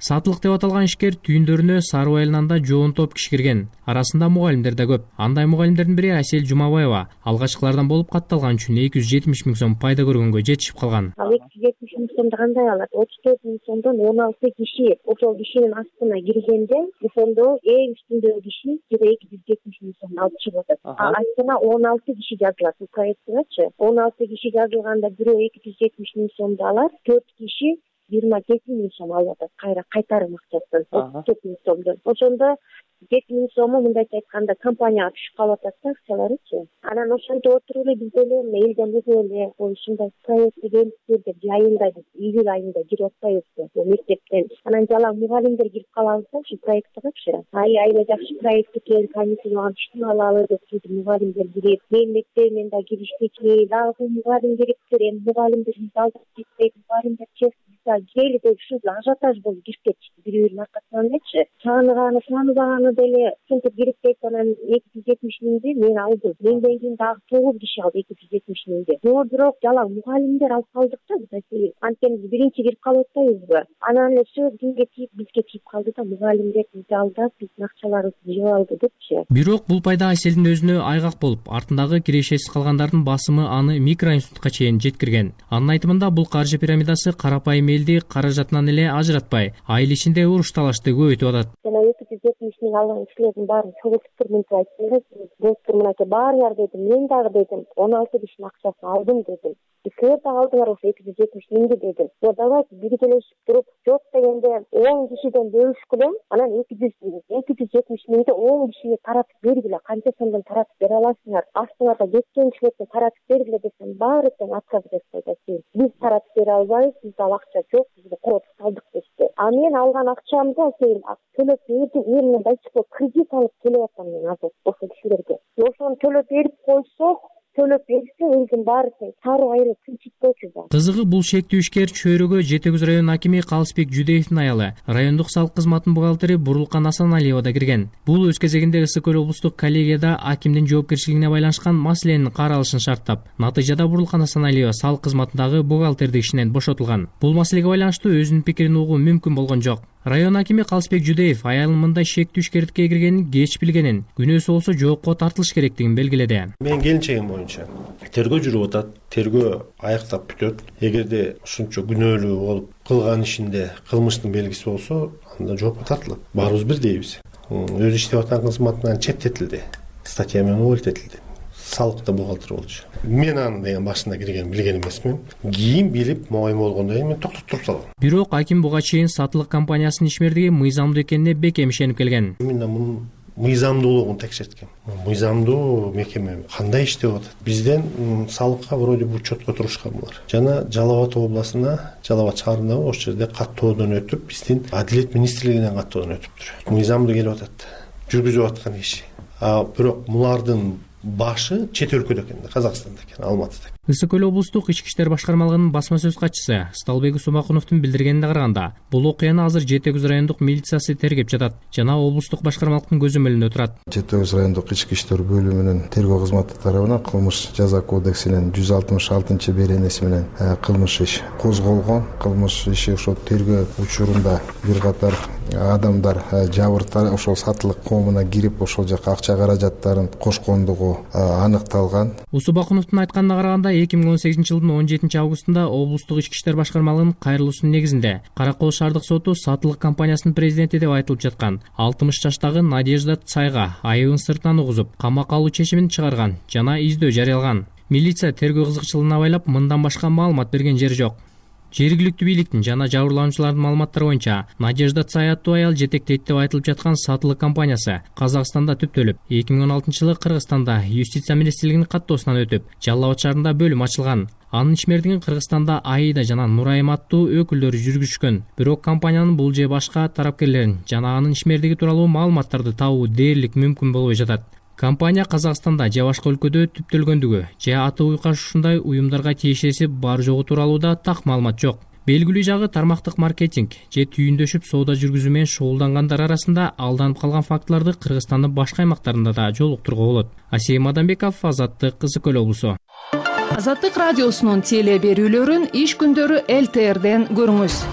Сатылык деп аталган ишкер түйүндөрүнө Сарыбай айылынан да жоон топ киши кирген. Арасында мугалимдер да көп. Андай мугалимдердин бири Асель Жумабаева алгачкылардан болуп катталган үчүн эки жүз жетимиш миң сом пайда көргөнгө жетишип калган. эки жүз жетимиш миң сомду кандай алат? отуз төрт миң сомдон он алты киши ошол кишинин астына киргенде, ошондо эң үстүндөгү киши эки жүз жетимиш миң сом алып чыгып атат. Астына он алты киши жазылат. Бул проектчи он алты киши жазылганда бирөө эки жүз жетимиш миң сомду алат, төрт киши жыйырма жети миң сом алып атат. Кайра кайтарым акчасын отуз төрт миң сомдон. Ошондо жети миң сому мындайча айтканда компанияга түшүп калып атат да, акчаларычы. Анан ошентип отуруп эле биз деле элден эле ушундай проектти келиптир деп айында июль айында кирип атпайбызбы мектептен. Анан жалаң мугалимдер кирип калабыз да ушу проекттигичи. Ай аябай жакшы проект экен, каникулга түшүп алалы деп сөйтүп мугалимдер кирип, мен мектебимен да киришпечи, дагы мугалим керектир, эми мугалимдер алдап кетпейт, мугалимдер чек желиде ушул ажиотаж болуп кирип кетишти бири-биринин аркасынан элечи. Сааныганы, сааныбаганы деле ушинтип кирип кетти. Анан эки жүз жетимиш миңди мен алдым. Менден кийин дагы тогуз киши алды эки жүз жетимиш миңди. Но бирок жалаң мугалимдер алып калдык да. Анткени биз биринчи кирип калып атпайбызбы? Анан эле все кимге тийип, бизге тийип калды да, мугалимдер бизди алдап, биздин акчаларыбызды жеп алды депчи. Бирок бул пайда Аселдин өзүнө айгак болуп, артындагы кирешеси калгандардын басымы аны микроинститутка чейин жеткирген. Анын айтымында бул каржы пирамидасы карапайым элди каражатынан эле ажыратпай, айыл ичинде уруш талашты көбөйтүп атат. Жана эки жүз жетимиш миң алган кишилердин баарын чогултуп мынтип айттым. Достор мынакей баарыңар дедим, мен дагы дедим, он алты кишинин акчасын алдым дедим. Силер да алдыңар ошо эки жүз жетимиш миңди дедим. О, давайте биргелешип туруп, жок дегенде он кишиден бөлүшкүлө, анан эки жүз жетимиш миңди он кишиге таратып бергиле, канча сомдон таратып бере аласыңар, астыңарда кеткен кишилерге таратып бергиле десем, баары тең отказ беришти. Биз таратып бере албайбыз, бизде ал акча жок, бизде коротуп калдык дешти. А мен алган акчамды сейин төлөп бердим, эмне дайчык кредит алып төлөп атам мен азыр ошол кишилерге. Ошону төлөп берип койсок, төлөп берсе элдин баары тең сары айры тынчытпочу. Кызыгы бул шектүү ишкер чөйрөгө Жети Көз район акими Калысбек Жүдеевдин аялы, райондук салык кызматынын бухгалтери Бурулкан Асаналиева да кирген. Бул өз кезегинде Ысык Көл облустук коллегияда акимдин жоопкерчилигине байланышкан маселенин каралышын шарттап, натыйжада Бурулкан Асаналиева салык кызматындагы бухгалтердик ишинен бошотулган. Бул маселеге байланыштуу өзүнүн пикирин угуу мүмкүн болгон жок. Район акими Калысбек Жүдеев аялынын мындай шектүү ишкердикке киргенин кеч билгенин, күнөөсү болсо жоокко тартылыш керектигин белгиледи. Мен келинчегим боюнча тергөө жүрүп атат, тергөө аяктап бүтөт. Эгерде ушунча күнөөлүү болуп кылган ишинде кылмыштын белгиси болсо, анда жоопко тартылат. Баарыбыз бир дейбиз. Өзү иштеп аткан кызматынан четтетилди, статья менен увольнетилди. Салыкта бухгалтер болчу. Мен аны деген башында кирген билген эмесмин. Кийин билип, моюм болгондон кийин мен токтотуп туруп салгам. Бирок аким буга чейин сатылык компаниясынын ишмердиги мыйзамдуу экенине бекем ишенип келген. Мен мунун мыйзамдуулугун текшерткем. Мыйзамдуу мекеме кандай иштеп атат? Бизден салыкка вроде бу четко турушкан булар. Жана Жалал Абад областына, Жалал Абад шаарында ошол жерде каттоодон өтүп, биздин Адилет министрлигинен каттоодон өтүптүр. Мыйзамдуу келип атат. Жүргүзүп аткан иши. А бирок булардын башы чет өлкөдө экен, Казакстанда экен, Алматыда. Ысык Көл облустук ички иштер башкармалыгынын басма сөз катчысы Сталбек Усмакуновдун билдиргенине караганда, бул окуяны азыр Жети Көз райондук милициясы тергеп жатат жана облустук башкармалыктын көзөмөлүндө турат. Жети Көз райондук ички иштер бөлүмүнүн тергөө кызматы тарабынан кылмыш жаза кодексинин жүз алтымыш алтынчы беренеси менен кылмыш иш козголгон. Кылмыш иши ошол тергөө учурунда бир катар адамдар жабыртар ошол сатылык коомуна кирип ошол жака акча каражаттарын кошкондугу аныкталган. Усубакуновдун айтканына караганда эки миң он сегизинчи жылдын он жетинчи августунда облустук ички иштер башкармалыгынын кайрылуусунун негизинде Каракол шаардык соту сатылык компаниясынын президенти деп айтылып жаткан алтымыш жаштагы Надежда Цайга айыбын сыртынан угузуп, камакка алуу чечимин чыгарган жана издөө жарыялаган. Милиция тергөө кызыкчылыгына байлап, мындан башка маалымат берген жери жок. Жергиликтүү бийликтин жана жабырлануучулардын маалыматтары боюнча, Надежда Цай аттуу аял жетектейт деп айтылып жаткан сатылык компаниясы Казакстанда түптөлүп, эки миң он алтынчы жылы Кыргызстанда юстиция министрлигинин каттоосунан өтүп, Жалал Абад шаарында бөлүм ачылган. Анын ишмердигин Кыргызстанда Аида жана Нурайым аттуу өкүлдөрү жүргүзүшкөн. Бирок компаниянын бул же башка тарапкерлерин жана анын ишмердиги тууралуу маалыматтарды табуу дээрлик мүмкүн болбой жатат. Компания Казакстанда же башка өлкөдө түптөлгөндүгү же аты уйкаш ушундай уюмдарга тиешеси бар жогу тууралуу да так маалымат жок. Белгилүү жагы тармактык маркетинг же түйүндөшүп соода жүргүзүү менен шогулдангандар арасында алданып калган фактыларды Кыргызстандын башка аймактарында да жолуктурууга болот. Асей Мадамбеков, Азаттык, Ысык Көл облусу. Азаттык радиосунун теле берүүлөрүн иш күндөрү эл тэ эрден көрүңүз.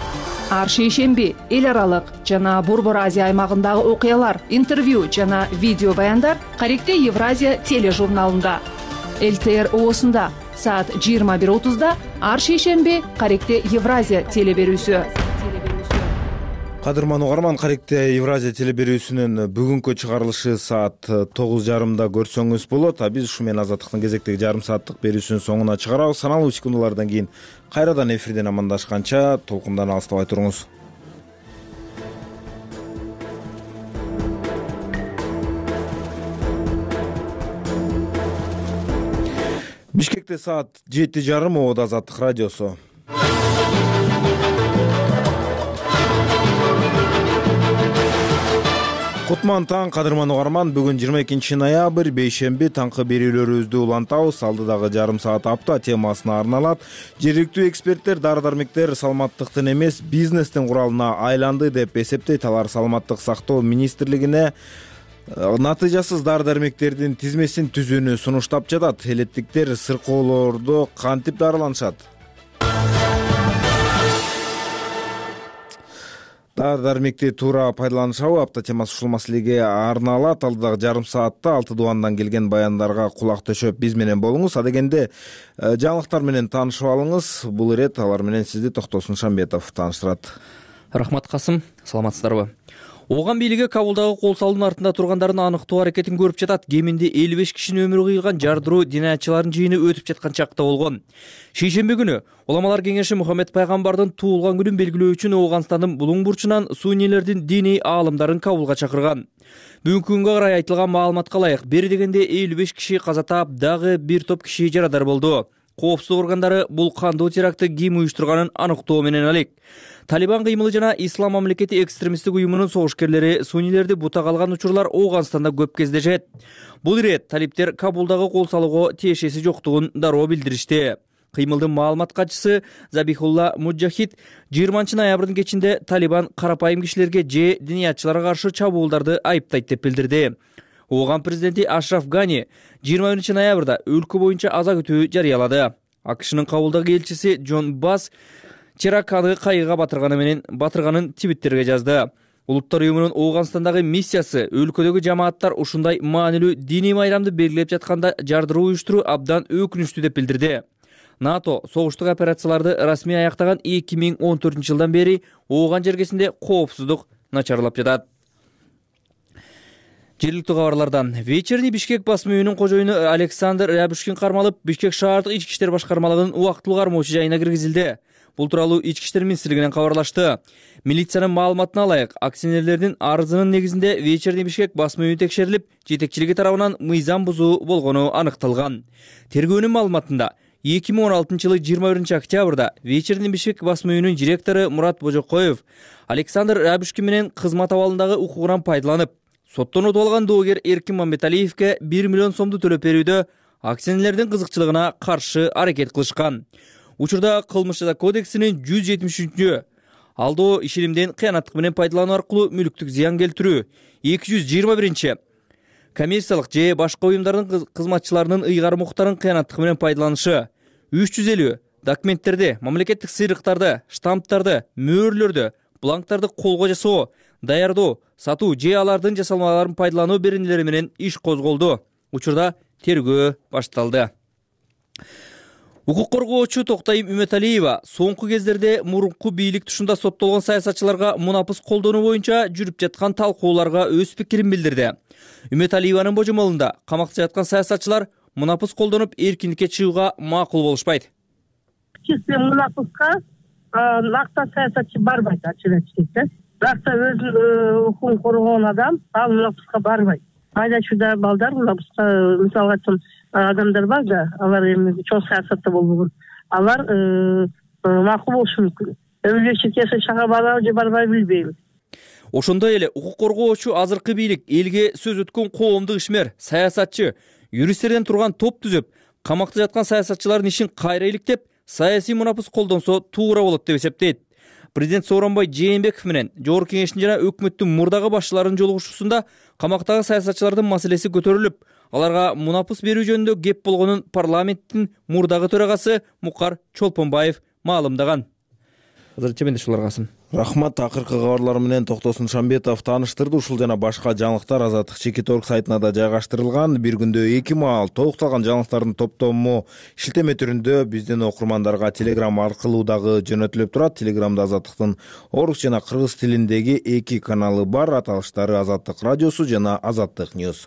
ар шейшемби эл аралык жана Борбор Азия аймагындагы окуялар, интервью жана видео баяндар Каректе Евразия тележурналында. эл тэ эр оосунда саат жыйырма бир отузда ар шейшемби Каректе Евразия телеберүүсү. Кадырман угарман, Каректе Евразия телеберүүсүнүн бүгүнкү чыгарылышы саат тогуз жарымда көрсөңүз болот. А биз ушу менен Азаттыктын кезектеги жарым сааттык берүүсүнүн соңуна чыгарабыз. Саналуу секундалардан кийин кайрадан эфирден амандашканча толкундан алыстабай туруңуз. Бишкекте саат жети жарым, Обода Азаттык радиосу. Кутман таң, кадырман угарман, бүгүн жыйырма экинчи ноябрь, бейшемби, таңкы берүүлөрүбүздү улантабыз. Алдыдагы жарым саат апта темасына арналат. Жергиликтүү эксперттер дары-дармектер саламаттыктын эмес, бизнестин куралына айланды деп эсептейт. Алар саламаттык сактоо министрлигине натыйжасыз дары-дармектердин тизмесин түзүүнү сунуштап жатат. Элеттиктер сыркоолорду кантип дарыланышат? Дары-дармекти туура пайдаланышабы? Апта темасы ушул маселеге арналат. Алдыдагы жарым саатта алты дубандан келген баяндарга кулак төшөп биз менен болуңуз. Адегенде жаңылыктар менен таанышып алыңыз. Бул ирет алар менен сизди Токтосун Шамбетов тааныштырат. Рахмат Касым, саламатсыздарбы? Ооган бийлиги Кабулдагы кол салуунун артында тургандардын аныктоо аракетин көрүп жатат. Кеминде элүү беш кишинин өмүрү кыйылган жардыруу динаятчылардын жыйыны өтүп жаткан чакта болгон. Шейшемби күнү Уламалар кеңеши Мухаммед пайгамбардын туулган күнүн белгилөө үчүн Ооганстандын булуң бурчунан суннийлердин диний аалымдарын Кабулга чакырган. Бүгүнкү күнгө карай айтылган маалыматка ылайык, бери дегенде элүү беш киши каза таап, дагы бир топ киши жарадар болду. Коопсуздук органдары бул кандуу терактты ким уюштурганын аныктоо менен алек. Талибан кыймылы жана Ислам мамлекети экстремисттик уюмунун согушкерлери суннийлерди бута калган учурлар Ооганстанда көп кездешет. Бул ирет талиптер Кабулдагы кол салууга тиешеси жоктугун дароо билдиришти. Кыймылдын маалымат катчысы Забихулла Муджахид жыйырманчы ноябрдын кечинде Талибан карапайым кишилерге же диниятчыларга каршы чабуулдарды айыптайт деп билдирди. Ооган президенти Ашраф Гани жыйырма биринчи ноябрда өлкө боюнча аза күтүү жарыялады. АКШнын Кабулдагы элчиси Джон Бас Чераканы кайыга батырганы менен батырганын твиттерге жазды. Улуттар уюмунун Ооганстандагы миссиясы өлкөдөгү жамааттар ушундай маанилүү диний майрамды белгилеп жатканда жардыруу уюштуруу абдан өкүнүчтүү деп билдирди. НАТО согуштук операцияларды расмий аяктаган эки миң он төртүнчү жылдан бери Ооган жергесинде коопсуздук начарлап жатат. Жергиликтүү кабарлардан Вечерний Бишкек басма үйүнүн кожоюну Александр Рябушкин кармалып, Бишкек шаардык ички иштер башкармалыгынын убактылуу кармоочу жайына киргизилди. Бул тууралуу ички иштер министрлигинен кабарлашты. Милициянын маалыматына ылайык, акционерлердин арызынын негизинде Вечерний Бишкек басма үйү текшерилип, жетекчилиги тарабынан мыйзам бузуу болгону аныкталган. Тергөөнүн маалыматында эки миң он алтынчы жылы жыйырма биринчи октябрда Вечерний Бишкек басма үйүнүн директору Мурат Божокоев Александр Рябушкин менен кызмат абалындагы укугунан пайдаланып, соттон утуп алган доогер Эркин Мамбеталиевке бир миллион сомду төлөп берүүдө акционерлердин кызыкчылыгына каршы аракет кылышкан. Учурда кылмыш жаза кодексинин жүз жетимиш үчүнчү алдоо ишенимден кыянаттык менен пайдалануу аркылуу мүлүктүк зыян келтирүү, эки жүз жыйырма биринчи коммерциялык же башка уюмдардын кызматчыларынын ыйгарым укуктарын кыянаттык менен пайдаланышы, үч жүз элүү документтерди, мамлекеттик сыйрыктарды, штамптарды, мөөрлөрдү, бланктарды колго жасоо, даярдоо, сатуу же алардын жасалмаларын пайдалануу беренелери менен иш козголду. Учурда тергөө башталды. Укук коргоочу Токтайым Үмөталиева соңку кездерде мурунку бийлик тушунда соттолгон саясатчыларга мунапыс колдонуу боюнча жүрүп жаткан талкууларга өз пикирин билдирди. Үмөталиеванын божомолунда камакта жаткан саясатчылар мунапыс колдонуп эркиндикке чыгууга макул болушпайт. Чисти мунапыска накта саясатчы барбайт, ачык айтсак. Накта өзүнүн укугун коргогон адам ал мунапыска барбайт. Айдачууда балдар мунапыска, мисалга айтсам, адамдар бар да, алар эми чоң саясатта болбогон. Алар макул болушу мүмкүн. Өмүрчү шага барабы же барбайбы билбейм. Ошондой эле укук коргоочу азыркы бийлик элге сөз өткөн коомдук ишмер, саясатчы, юристтерден турган топ түзүп, камакта жаткан саясатчылардын ишин кайра иликтеп, саясий мунапыс колдонсо туура болот деп эсептейт. Президент Сооронбай Жээнбеков менен Жогорку Кеңештин жана өкмөттүн мурдагы башчыларынын жолугушуусунда камактагы саясатчылардын маселеси көтөрүлүп, аларга мунапыс берүү жөнүндө кеп болгонун парламенттин мурдагы төрагасы Мукар Чолпонбаев маалымдаган. азырынча менде ушулар калсын. Рахмат. Акыркы кабарлар менен Токтосун Шамбетов тааныштырды. Ушул жана башка жаңылыктар Азаттык Чекиторг сайтына да жайгаштырылган. Бир күндө эки маал толукталган жаңылыктардын топтому шилтеме түрүндө биздин окурмандарга Telegram аркылуу дагы жөнөтүлүп турат. Телеграмда Азаттыктын орус жана кыргыз тилиндеги эки каналы бар. Аталыштары Азаттык радиосу жана Азаттык Ньюс.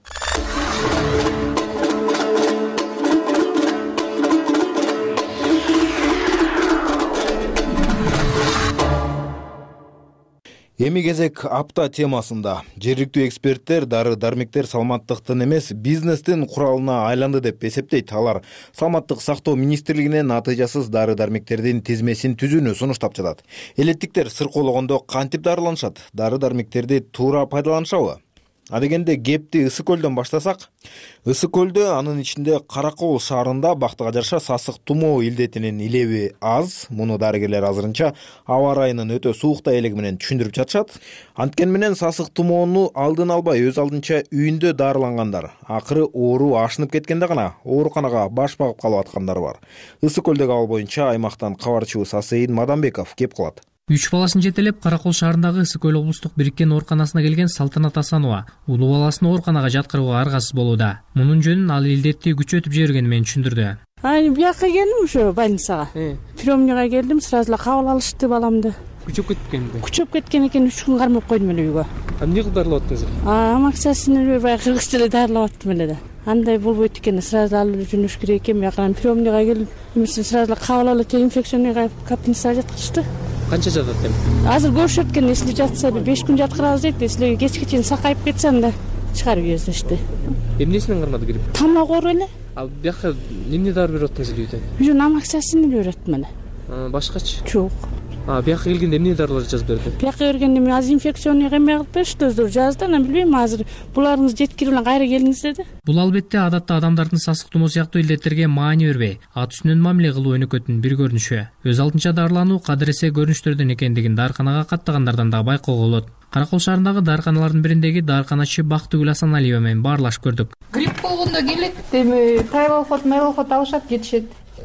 Эми кезек апта темасында. Жергиликтүү эксперттер дары дармектер саламаттыктын эмес, бизнестин куралына айланды деп эсептейт. Алар Саламаттык сактоо министрлигине натыйжасыз дары дармектердин тизмесин түзүүнү сунуштап жатат. Элеттиктер сыркоологондо кантип дарыланышат? Дары дармектерди туура пайдаланышабы? Адегенде кепти Ысык көлдөн баштасак, Ысык көлдө анын ичинде Каракол шаарында бактыга жараша сасык тумоо илдетинин илеби аз. Муну дарыгерлер азырынча аба ырайынын өтө сууктай элеги менен түшүндүрүп жатышат. Анткени менен сасык тумоону алдын албай өз алдынча үйүндө дарылангандар акыры оору ашынып кеткенде гана ооруканага баш багып калып аткандар бар. Ысык көлдөгү абал боюнча аймактан кабарчыбыз Асейин Мадамбеков кеп калат. Үч баласын жетелеп Каракол шаарындагы Ысык көл облустук бириккен ооруканасына келген Салтанат Асанова улуу баласын ооруканага жаткырууга аргасыз болууда. Мунун жөнүн ал илдетти күчөтүп жибергени менен түшүндүрдү. Ай, бияка келдим ушу больницага. Приемныйга келдим, сразу эле кабыл алышты баламды. Күчөп кеткен. Күчөп кеткен экен, үч күн кармап койдум эле үйгө. Эмне кылып дарылап аттыңыз? А, амаксасын баягы кыргызча эле дарылап аттым эле да. Андай болбойт экен, сразу алып жөнөш керек экен. Бияка приемныйга келип, эмесе сразу эле кабыл алып инфекционный капельницага жаткызышты. Канча жатат эми? Азыр көрүшөт экен, эсли жатса беш күн жаткырабыз дейт. Эсли кечке чейин сакайып кетсе анда чыгарып жиберет дешти. Эмнесинен кармады грипп? Тамак оору эле. Ал бияка эмне дары берип аттыңыз үйдө? Үйдө амаксасын эле берип аттым эле. Башкачы? Жок. А, бияка келгенде эмне дарылар жазып берди? Бияка келгенде мен аз инфекционный эме кылып беришти, өздөрү жазды. Анан билбейм, азыр буларыңыз жеткирип эле кайра келиңиз деди. Бул албетте адатта адамдардын сасык тумоо сыяктуу илдеттерге маани бербей, ат үстүнөн мамиле кылуу өнөкөтүнүн бир көрүнүшү. Өз алдынча дарылануу кадыресе көрүнүштөрдөн экендигин дарыканага каттагандардан да байкоого болот. Каракол шаарындагы дарыканалардын бириндеги дарыканачы Бактыгүл Асаналиева менен баарлашып көрдүк. Грипп болгондо келет, эми тайлохот, майлохот алышат, кетишет.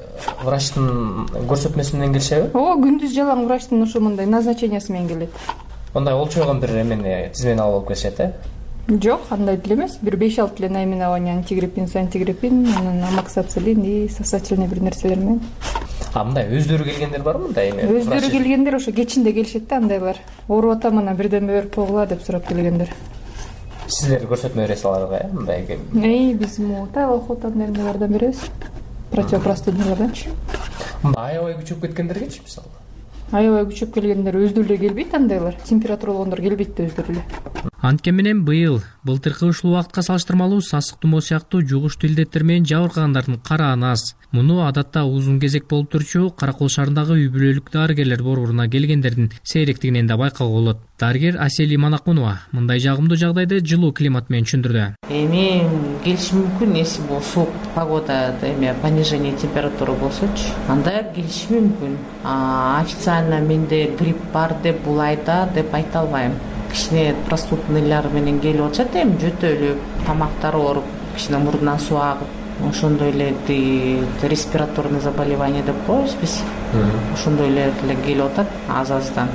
Врачтын көрсөтмөсү менен келишеби? Ооба, күндүз жалаң врачтын ошо мындай назначениясы менен келет. Ондай олчойгон бир эмени тизмени алып алып келишет, э? Жок, андай деле эмес. Бир беш алты эле наименование антигриппин, антигриппин, анан амоксициллин и сосательный бир нерселер менен. А мындай өздөрү келгендер барбы мындай эме? Өздөрү келгендер ошо кечинде келишет да, андайлар. Ооруп атам, анан бирден берип койгула деп сурап келгендер. Сиздер көрсөтмө бересиз аларга, э? Мындай келип. Эй, биз му тайлохот эмнелерден беребиз. Противопростудналарданчы. Мындай аябай күчөп кеткендергечи мисалы? Аябай күчөп келгендер өздөрү эле келбейт, андайлар. Температура болгондор келбейт да өздөрү эле. Анткени менен быйыл былтыркы ушул убакытка салыштырмалуу сасык тумоо сыяктуу жугуштуу илдеттер менен жабыркагандардын карааны аз. Муну адатта узун кезек болуп турчу Каракол шаарындагы үй бүлөлүк дарыгерлер борборуна келгендердин сейректигинен да байкоого болот. Дарыгер Асели Манакунова мындай жагымдуу жагдайды жылуу климат менен түшүндүрдү. Эми келиши мүмкүн, эси бул суук погодада эме понижение температуры болсочу, анда келиши мүмкүн. Официально менде грипп бар деп бул айда деп айта албайм. Кичине простудныйлар менен келип атышат, эми жөтөлүп, тамактары ооруп, кичине мурдунан суу агып, ошондой эле респираторный заболевание деп коебуз биз. Ошондой эле келип атат аз-аздан.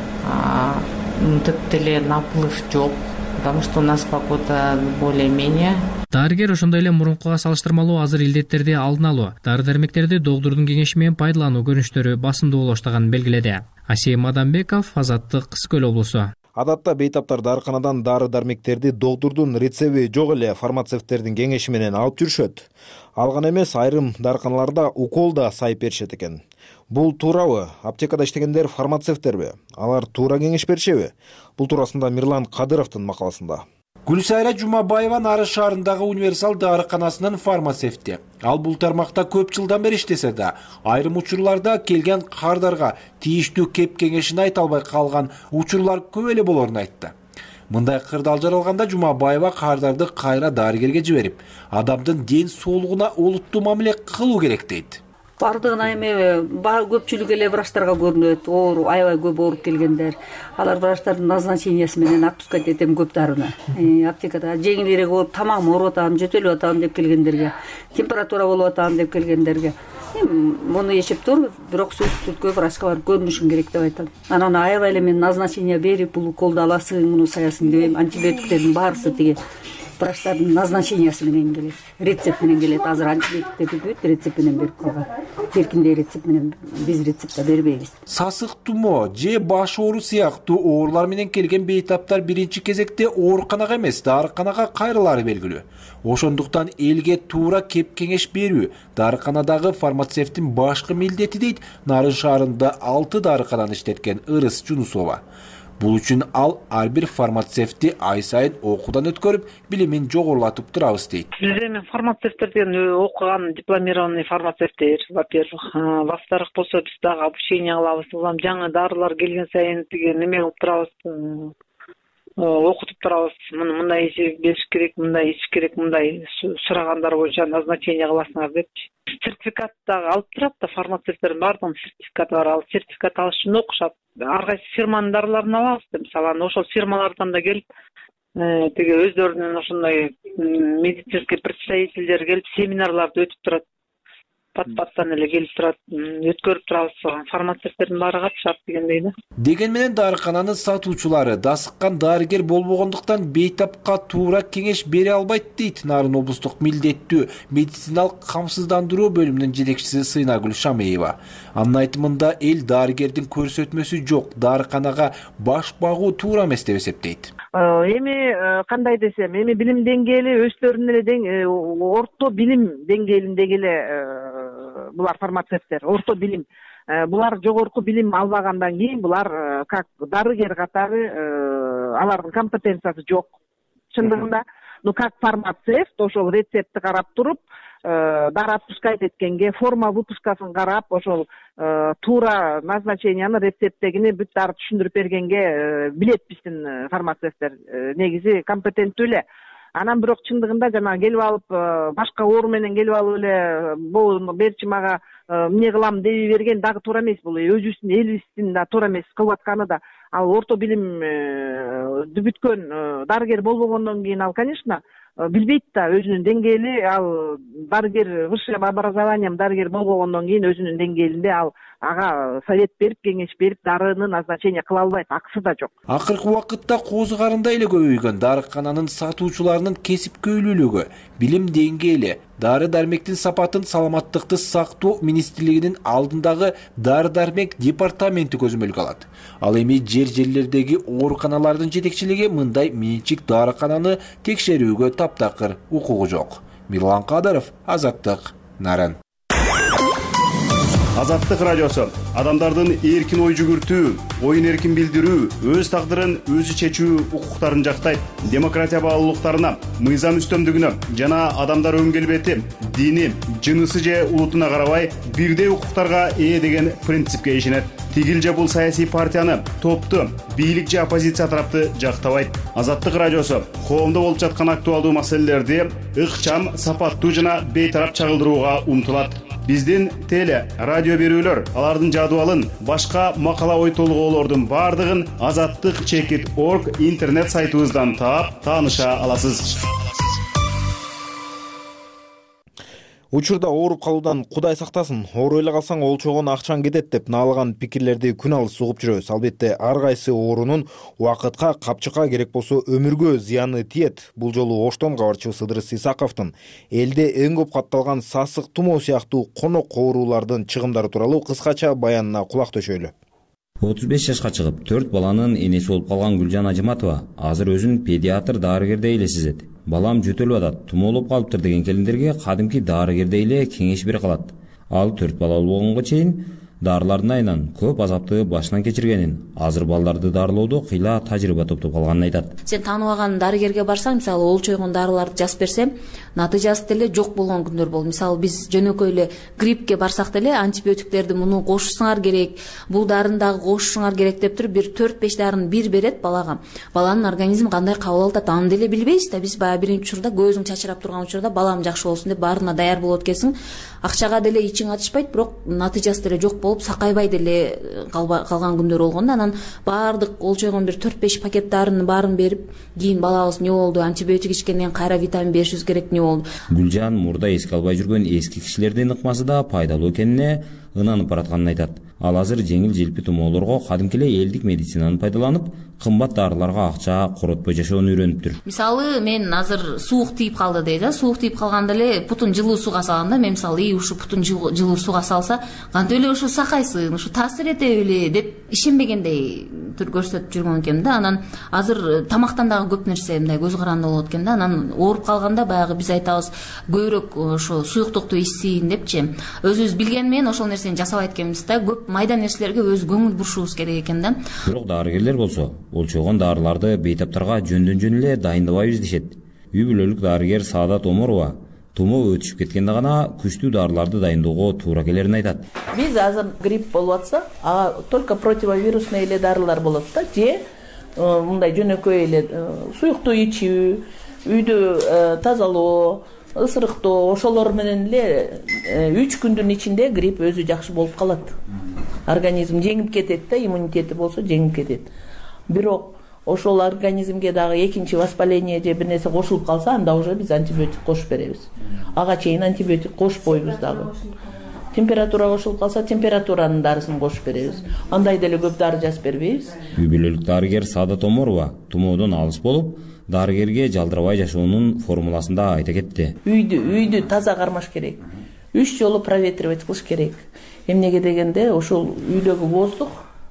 Типти эле наплыв жок, потому что у нас погода более-менее. Дарыгер ошондой эле мурункуга салыштырмалуу азыр илдеттерди алдын алуу, дары-дармектерди доктурдун кеңеши менен пайдалануу көрүнүштөрү басымдуу болуштаганын белгиледи. Асейин Мадамбеков, Азаттык, Ысык көл облусу. Адатта бейтаптар дарыканадан дары-дармектерди доктурдун рецеби жок эле фармацевттердин кеңеши менен алып жүрүшөт. Алган эмес, айрым дарыканаларда укол да сайып беришет экен. Бул туурабы? Аптекада иштегендер фармацевттерби? Алар туура кеңеш беришеби? Бул туурасында Мирлан Кадыровдун макаласында. Гүлсайра Жумабаева Нарыс шаарындагы универсал дарыканасынын фармацевти. Ал бул тармакта көп жылдан бери иштесе да, айрым учурларда келген кардарга тийиштүү кеп кеңешин айта албай калган учурлар көп эле болорун айтты. Мындай кырдаал жаралганда Жумабаева кардарды кайра дарыгерге жиберип, адамдын ден соолугуна олуттуу мамиле кылуу керек дейт. Бардыгына эме көпчүлүк эле врачтарга көрүнөт, оору аябай көп ооруп келгендер. Алар врачтардын назначениясы менен отпускать этем көп дарыны. Аптекада жеңилирээк ооруп, тамагым ооруп атам, жөтөлүп атам деп келгендерге, температура болуп атам деп келгендерге эми муну эсептөө бирок сөзсүз түрдө врачка барып көрүнүшүң керек деп айтам. Анан аябай эле мен назначение берип, бул уколду аласың, муну саясың дебейм. Антибиотиктердин баарысы тиги врачтардын назначениясы менен келет, рецепт менен келет. Азыр антибиотиктерди бүт рецепт менен берип койгон. Эркиндей рецепт менен биз рецептте бербейбиз. Сасык тумоо же баш оору сыяктуу оорулар менен келген бейтаптар биринчи кезекте ооруканага эмес, дарыканага кайрылары белгилүү. Ошондуктан элге туура кеп кеңеш берүү дарыканадагы фармацевттин башкы милдети дейт Нарын шаарында алты дарыкананы иштеткен Ырыс Жунусова. Бул үчүн ал ар бир фармацевтти ай сайын окуудан өткөрүп, билимин жогорулатып турабыз дейт. Биз эми фармацевттер деген окуган дипломированный фармацевттер, во-первых, во-вторых болсо биз дагы обучение кылабыз. Улам жаңы дарылар келген сайын тиги неме кылып турабыз, окутуп турабыз. Муну мындай бериш керек, мындай ич керек, мындай сурагандар боюнча назначение кыласыңар депчи. Сертификат дагы алып турат да, фармацевттердин баардыгынын сертификаты бар. Ал сертификат алыш үчүн окушат. Ар кайсы фирманын дарыларын алабыз деп, мисалы, ошол фирмалардан да келип, тиги өздөрүнүн ошондой медицинский представительдер келип семинарларды өтүп турат. Пат-паттан эле келип турат, өткөрүп турабыз. Фармацевттердин баары катышат дегендей да. Деген менен дарыкананын сатуучулары дасыккан дарыгер болбогондуктан бейтапка туура кеңеш бере албайт дейт Нарын облустук милдеттүү медициналык камсыздандыруу бөлүмүнүн жетекчиси Сыйнагүл Шамеева. Анын айтымында эл дарыгердин көрсөтмөсү жок, дарыканага баш багуу туура эмес деп эсептейт. Эми кандай десем, эми билим деңгээли өздөрүнүн эле орто билим деңгээлиндеги эле булар фармацевттер, орто билим. Булар жогорку билим албагандан кийин булар как дарыгер катары алардын компетенциясы жок. Чындыгында, ну как фармацевт ошол рецептти карап туруп, дары отпускать эткенге, форма выпускасын карап, ошол туура назначенияны, рецепттегини бүт дары түшүндүрүп бергенге билет биздин фармацевттер. Негизи компетенттүү эле. Анан бирок чындыгында жана келип алып, башка оору менен келип алып эле, бул берчи мага эмне кылам дей берген дагы туура эмес. Бул өзүбүздүн элибиздин да туура эмес кылып атканы да. Ал орто билим бүткөн дарыгер болбогондон кийин ал, конечно, билбейт да өзүнүн деңгээли. Ал дарыгер высшее образованием дарыгер болбогондон кийин өзүнүн деңгээлинде ал ага совет берип, кеңеш берип, дарыны назначение кыла албайт, акысы да жок. Акыркы убакытта козу карындай эле көбөйгөн дарыкананын сатуучуларынын кесипкөйлүүлүгү, билим деңгээли, дары-дармектин сапатын саламаттыкты сактоо министрлигинин алдындагы дары-дармек департаменти көзөмөлгө алат. Ал эми жер-жерлердеги ооруканалардын жетекчилиги мындай менчик дарыкананы текшерүүгө таптакыр укугу жок. Мирлан Кадыров, Азаттык, Нарын. Азаттык радиосу адамдардын эркин ой жүгүртүү, оюн эркин билдирүү, өз тагдырын өзү чечүү укуктарын жактайт. Демократия баалуулуктарына, мыйзам үстөмдүгүнө жана адамдар өн келбети, дини, жынысы же улутуна карабай бирдей укуктарга ээ деген принципке ишенет. Тигил же бул саясий партияны, топту, бийлик же оппозиция тарапты жактабайт. Азаттык радиосу коомдо болуп жаткан актуалдуу маселелерди ыкчам, сапаттуу жана бейтарап чагылдырууга умтулат. Биздин теле, радио берүүлөр, алардын жадыбалын, башка макала ой толгоолордун бардыгын азаттык чекит точка орг интернет сайтыбыздан таап, тааныша аласыз. Учурда ооруп калуудан Кудай сактасын, ооруп эле калсаң олчогон акчаң кетет деп наалаган пикирлерди күн алыс угуп жүрөбүз. Албетте ар кайсы оорунун убакытка, капчыкка керек болсо өмүргө зыяны тиет. Бул жолу Оштон кабарчыбыз Ыдырыс Исаковдун элде эң көп катталган сасык тумоо сыяктуу конок оорулардын чыгымдары тууралуу кыскача баянына кулак төшөйлү. отуз беш жашка чыгып, төрт баланын энеси болуп калган Гүлжан Ажыматова азыр өзүн педиатр дарыгердей эле сезет. Балам жөтөлүп атат, тумоолоп калыптыр деген келиндерге кадимки дарыгердей эле кеңеш бере калат. Ал төрт бала болгонго чейин дарылардын айынан көп азапты башынан кечиргенин, азыр балдарды дарылоодо кыйла тажрыйба топтоп калганын айтат. Сен тааныбаган дарыгерге барсаң, мисалы олчойгон дарыларды жазып берсем, натыйжасы деле жок болгон күндөр болду. Мисалы биз жөнөкөй эле гриппке барсак деле антибиотиктерди муну кошусуңар керек, бул дарыны дагы кошусуңар керек деп туруп бир төрт беш дарыны бир берет балага. Баланын организми кандай кабыл алат, аны деле билбейбиз да. Биз баягы биринчи учурда көзүң чачырап турган учурда балам жакшы болсун деп баарына даяр болот экенсиң. Акчага деле ичиң ачышпайт, бирок натыйжасы деле жок болот. болуп сакайбай деле калган күндөр болгон да. Анан баардык олчойгон бир төрт беш пакет дарынын баарын берип, кийин балабыз эмне болду, антибиотик ичкенден кайра витамин беришибиз керек, эмне болду. Гүлжан мурда эске албай жүргөн эски кишилердин ыкмасы да пайдалуу экенине ынанып баратканын айтат. Ал азыр жеңил желпи тумоолорго кадимки эле элдик медицинаны пайдаланып, кымбат дарыларга акча коротпой жашоону үйрөнүптүр. Мисалы мен азыр суук тийип калды дейт, суук тийип калганда эле бутун жылуу сууга салганда, мен мисалы и ушу бутун жылуу сууга салса, кантип эле ушу сакайсың, ушу таасир этеби эле деп ишенбегендей түр көрсөтүп жүргөн экен да. Анан азыр тамактан дагы көп нерсе мындай көз каранды болот экен да. Анан ооруп калганда баягы биз айтабыз, көбүрөөк ошо суюктукту ичсин депчи. Өзүбүз билген менен ошол нерсени жасабайт экенбиз да. Көп майда нерселерге өз көңүл бурушубуз керек экен да. Бирок дарыгерлер болсо, олчойгон дарыларды бейтаптарга жөндөн жөн эле дайындабайбыз дешет. Үй бүлөлүк дарыгер Саадат Оморова тумоо өтүшүп кеткенде гана күчтүү дарыларды дайындоого туура келерин айтат. Биз азыр грипп болуп атса, ага только противовирусный эле дарылар болот да, же мындай жөнөкөй эле суюктуу ичүү, үйдү тазалоо, ысырыктоо, ошолор менен эле үч күндүн ичинде грипп өзү жакшы болуп калат. Организм жеңип кетет да, иммунитети болсо жеңип кетет. Бирок ошол организмге дагы экинчи воспаление же бир нерсе кошулуп калса, анда уже биз антибиотик кошуп беребиз. Ага чейин антибиотик кошпойбуз дагы. Температура кошулуп калса, температуранын дарысын кошуп беребиз. Андай деле көп дары жазып бербейбиз. Үй бүлөлүк дарыгер Саадат Оморова тумоодон алыс болуп, дарыгерге жалдырабай жашоонун формуласын да айта кетти. Үйдү, үйдү таза кармаш керек. Үч жолу проветривать кылыш керек. Эмнеге дегенде, ошол үйдөгү воздух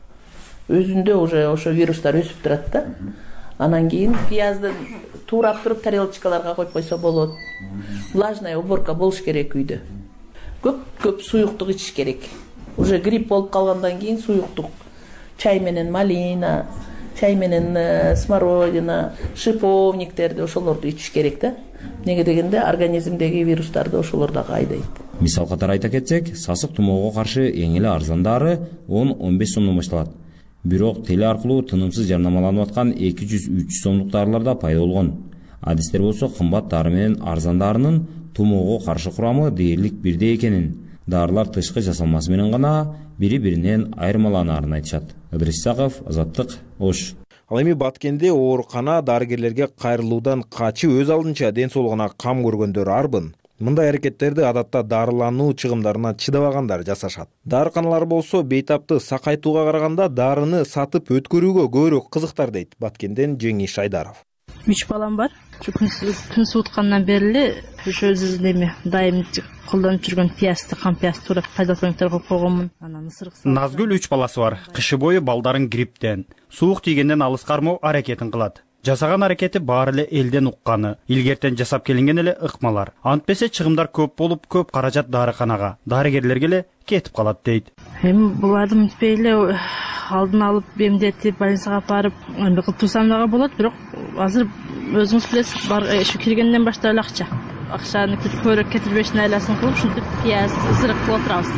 өзүндө уже ошо вирустар өсүп турат да. Анан кийин пиязды туурап туруп тарелочкаларга коюп койсо болот. Влажная уборка болуш керек үйдө. Көп-көп суюктук ичиш керек. Уже грипп болуп калгандан кийин суюктук. Чай менен малина, чай менен смородина, шиповниктерди ошолорду ичиш керек да. Неге дегенде организмдеги вирустарды ошолор дагы айдайт. Мисал катары айта кетсек, сасык тумоого каршы эң эле арзан дары он он беш сомдон башталат. Бирок теле аркылуу тынымсыз жарнамаланып аткан эки жүз үч жүз сомдук дарылар да пайда болгон. Адистер болсо кымбат дары менен арзан дарынын тумоого каршы курамы дээрлик бирдей экенин, дарылар тышкы жасалмасы менен гана бири-биринен айырмаланаарын айтышат. Ыдырыс Исаков, Азаттык, Ош. Ал эми Баткенде оорукана дарыгерлерге кайрылуудан качып өз алдынча ден соолугуна кам көргөндөр арбын. Мындай аракеттерди адатта дарылануу чыгымдарына чыдабагандар жасашат. Дарыканалар болсо бейтапты сакайтууга караганда дарыны сатып өткөрүүгө көбүрөөк кызыктар дейт Баткенден Жеңиш Айдаров. Үч балам бар. Күн суuткандан бери эле ошо өзүбүздүн эме дайым колдонуп жүргөн пиязды, кам пияз туурап пайдаланып коюп койгонмун. Анан ысырык. Назгүл үч баласы бар. Кышы бою балдарын грипптен, суук тийгенден алыс кармоо аракетин кылат. Жасаган аракети баары эле элден укканы, илгертен жасап келинген эле ыкмалар. Антпесе чыгымдар көп болуп, көп каражат дарыканага, дарыгерлерге эле кетип калат дейт. Эми буларды мынтпей эле алдын алып, эмдетип, больницага барып, эме кылып турсам дагы болот, бирок азыр өзүңүз билесиз, бар ошо киргенден баштап эле акча. Акчаны көбүрөөк кетирбешин айласын кылып, ушинтип пияз, ысырык кылып отурабыз.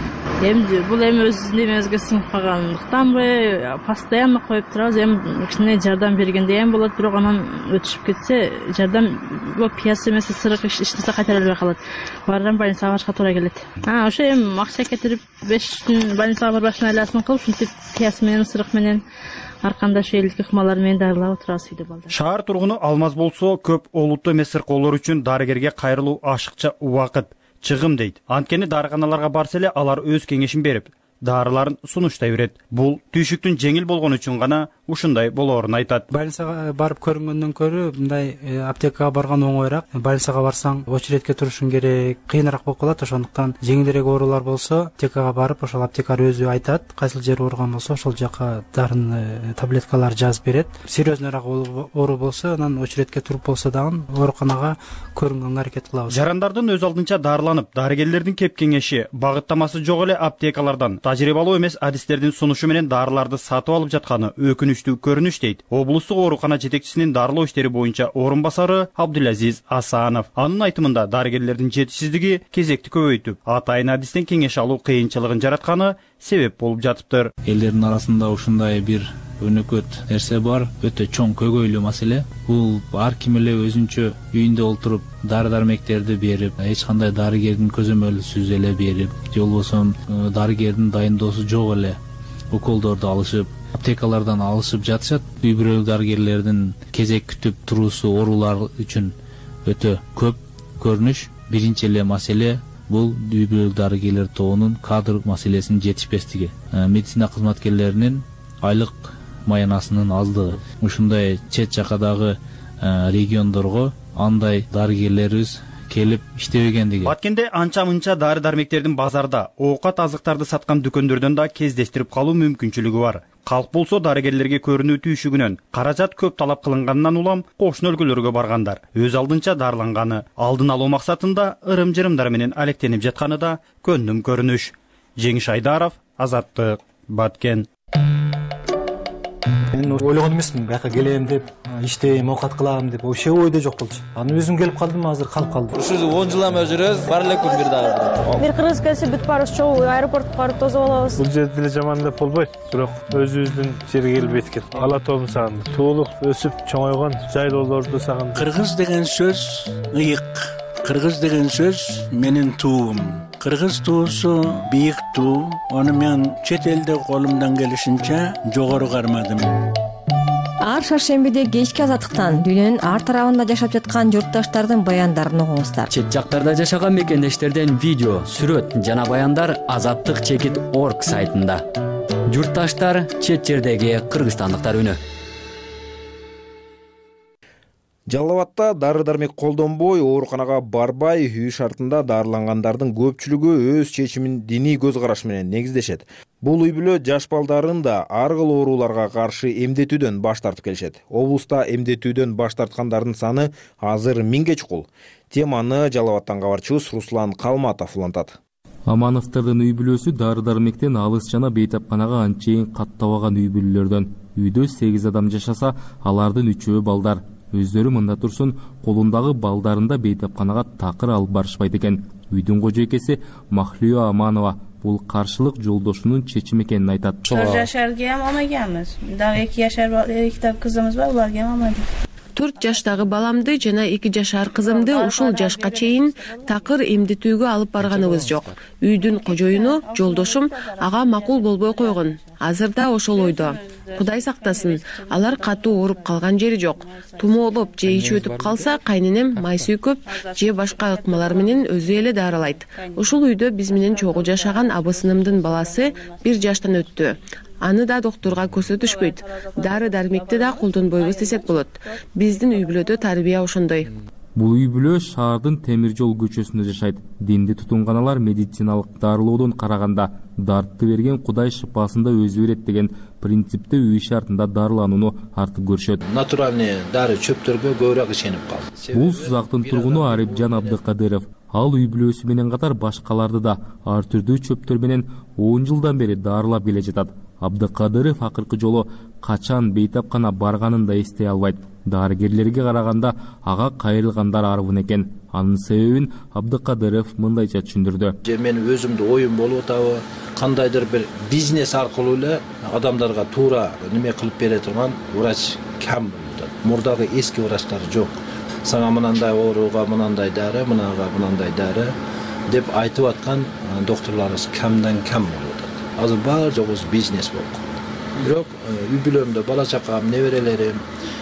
Эми бул эми өзүбүздүн эмебизге сиңип калгандыктанбы, постоянно коюп турабыз. Эми кичине жардам бергенде эми болот, бирок анан өтүшүп кетсе, жардам пияз эмес, ысырык ичтесе кайтара элбей калат. Баардан больницага барышка туура келет. А, ошо эми акча кетирип, беш күн больницага барбашын айласын кылып, ушинтип пияз менен, ысырык менен арканда ошо элдик ыкмалар менен дарылап отурабыз үйдө балдар. Шаар тургуну Алмаз болсо, көп олуттуу эмес ыркоолор үчүн дарыгерге кайрылуу ашыкча убакыт, чыгым дейт. Анткени дарыканаларга барса эле алар өз кеңешин берип, дарыларын сунуштай берет. Бул түйшүктүн жеңил болгон үчүн гана ушундай болоорун айтат. Больницага барып көрүнгөндөн көрө мындай аптекага барган оңоюраак. Больницага барсаң очередке турушуң керек, кыйыныраак болуп калат. Ошондуктан жеңилирээк оорулар болсо, аптекага барып, ошол аптекар өзү айтат, кайсыл жери ооруган болсо, ошол жака дарын таблеткалар жазып берет. Серьезныйраак оору болсо, анан очередке туруп болсо дагы ооруканага көрүнгөнгө аракет кылабыз. Жарандардын өз алдынча дарыланып, дарыгерлердин кеп кеңеши, багыттамасы жок эле аптекалардан тажрыйбалуу эмес адистердин сунушу менен дарыларды сатып алып жатканы өкүнүчтүү көрүнүш дейт. Облустук оорукана жетекчисинин дарылоо иштери боюнча орун басары Абдулазиз Асанов. Анын айтымында дарыгерлердин жетишсиздиги кезекти көбөйтүп, атайын адистен кеңеш алуу кыйынчылыгын жаратканы себеп болуп жатыптыр. Элдердин арасында ушундай бир өнөкөт нерсе бар, өтө чоң көйгөйлүү маселе. Бул ар ким эле өзүнчө үйүндө отуруп дары дармектерди берип, эч кандай дарыгердин көзөмөлсүз эле берип, же болбосо дарыгердин дайындоосу жок эле уколдорду алышып, аптекалардан алышып жатышат. Үй бүлөлүк дарыгерлердин кезек күтүп туруусу оорулар үчүн өтө көп көрүнүш. Биринчи эле маселе бул үй бүлөлүк дарыгерлер тобунун кадр маселесинин жетишпестиги, медицина кызматкерлеринин айлык маянасынын аздыгы. Ушундай чет жакадагы региондорго андай дарыгерлерибиз келип иштебегендиги. Баткенде анча мынча дары дармектердин базарда, оокат азыктарды саткан дүкөндөрдөн да кездештирип калуу мүмкүнчүлүгү бар. Калк болсо дарыгерлерге көрүнүү түйшүгүнөн каражат көп талап кылынганынан улам кошуна өлкөлөргө баргандар өз алдынча дарыланганы, алдын алуу максатында ырым-жырымдар менен алектенип жатканы да көндүм көрүнүш. Жеңиш Айдаров, Азаттык, Баткен. Мен ойлогон эмесмин, бияка келем деп, иштейм, оокат кылам деп, вообще ойдо жок болчу. Аны өзүм келип калдым, азыр калып калдым. Ушул он жыл эме жүрөбүз, бар эле күн бир дагы. Бир кыргыз келсе бүт баарыбыз чогуу аэропортко барып тосуп алабыз. Бул жерде деле жаман деп болбойт, бирок өзүбүздүн жерге келип эткен. Ала тообун сагындым. Туулук өсүп чоңойгон жайлоолорду сагындым. Кыргыз деген сөз ыйык. Кыргыз деген сөз менин туум. Кыргыз туусу бийик туу. Аны мен чет элде колумдан келишинче жогору кармадым. Ар шаршембиде кечки азаттыктан дүйнөнүн ар тарабында жашап жаткан журтташтардын баяндарын угуңуздар. Чет жактарда жашаган мекендештерден видео, сүрөт жана баяндар азаттык чекит точка орг сайтында. Журтташтар, чет жердеги кыргызстандыктар үнү. Жалал Абадта дары дармек колдонбой, ооруканага барбай, үй шартында дарылангандардын көпчүлүгү өз чечимин диний көз караш менен негиздешет. Бул үй бүлө жаш балдарын да ар кыл ооруларга каршы эмдетүүдөн баш тартып келишет. Облуста эмдетүүдөн баш тарткандардын саны азыр миңге чукул. Теманы Жалал Абадтан кабарчыбыз Руслан Калматов улантат. Амановдордун үй бүлөсү дары дармектен алыс жана бейтапканага анчейин каттабаган үй бүлөлөрдөн. Үйдө сегиз адам жашаса, алардын үчөө балдар. Өздөрү мында турсун, колундагы балдарында бейтапканага такыр алып барышпайт экен. Үйдүн кожойкеси Махлио Аманова бул каршылык жолдошунун чечими экенин айтат. төрт жашарга ham olmaganmiz. Дагы эки жашар эки кызымыз бар, буларга ham olmadik. төрт жаштагы баламды жана эки жашар кызымды ушул жашка чейин такыр эмдетүүгө алып барганыбыз жок. Үйдүн кожоюну, жолдошум ага макул болбой койгон. Азыр да ошол ойдо. Кудай сактасын, алар катуу ооруп калган жери жок. Тумоолоп же ичи өтүп калса, кайненем май сүйкөп же башка ыкмалар менен өзү эле дарылайт. Ушул үйдө биз менен чогуу жашаган абысынымдын баласы бир жаштан өттү. Аны да доктурга көрсөтүшпөйт. Дары дармекти да колдонбойбуз десек болот. Биздин үй бүлөдө тарбия ошондой. Бул үй бүлө шаардын Темир жол көчөсүндө жашайт. Динди тутунганалар медициналык дарылоодон караганда дартты берген Кудай шыпасында өзү берет деген принципте үй шартында дарыланууну артып көрүшөт. Натуральный дары чөптөргө көбүрөөк ишенип калды. Бул Сузактын тургуну Арипжан Абдыкадыров. Ал үй бүлөсү менен катар башкаларды да ар түрдүү чөптөр менен он жылдан бери дарылап келе жатат. Абдыкадыров акыркы жолу качан бейтапкана барганын да эстей албайт. Дарыгерлерге караганда ага кайрылгандар арбын экен. Анын себебин Абдыкадыров мындайча түшүндүрдү. Же мен өзүмдү оюм болуп атабы, кандайдыр бир бизнес аркылуу эле адамдарга туура неме кылып бере турган врач кам болуп. Мурдагы эски врачтар жок. Сага мынандай ооруга мынандай дары, мынага мынандай дары деп айтып аткан докторлорубуз камдан кам болуп атат. Азыр баары жогубуз бизнес болуп калды. Бирок үй бүлөмдө бала чакам, неберелерим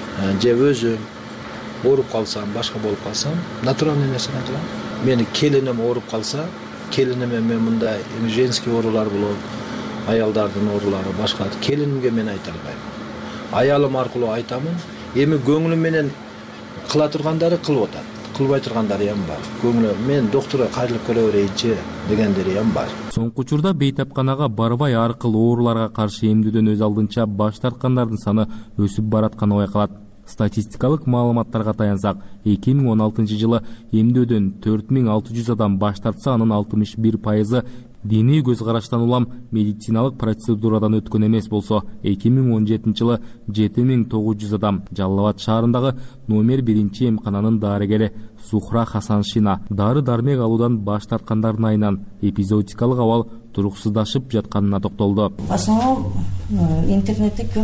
же өзүм ооруп калсам, башка болуп калсам, натуральный нерсени кылам. Мени келиним ооруп калса, келиниме мен мындай женский оорулар болот, аялдардын оорулары башка. Келинимге мен айта албайм. Аялым аркылуу айтамын. Эми көңүлүм менен кыла тургандары кылып атат. Кылбай тургандары ham бар. Көңүлү мен доктурга кайрылып көрө берейинчи дегендери ham бар. Соңку учурда бейтапканага барбай аркыл ооруларга каршы эмдүүдөн өз алдынча баш тарткандардын саны өсүп баратканы байкалат. Статистикалык маалыматтарга таянсак, эки миң он алтынчы жылы эмдөөдөн төрт миң алты жүз адам баш тартса, анын алтымыш бир пайызы диний көз караштан улам медициналык процедурадан өткөн эмес болсо, эки миң он жетинчи жылы жети миң тогуз жүз адам. Жалал Абад шаарындагы номер биринчи эмкананын дарыгери Зухра Хасаншина дары дармек алуудан баш тарткандардын айынан эпизодикалык абал туруксуздашып жатканына токтолду. Основном интернетте көп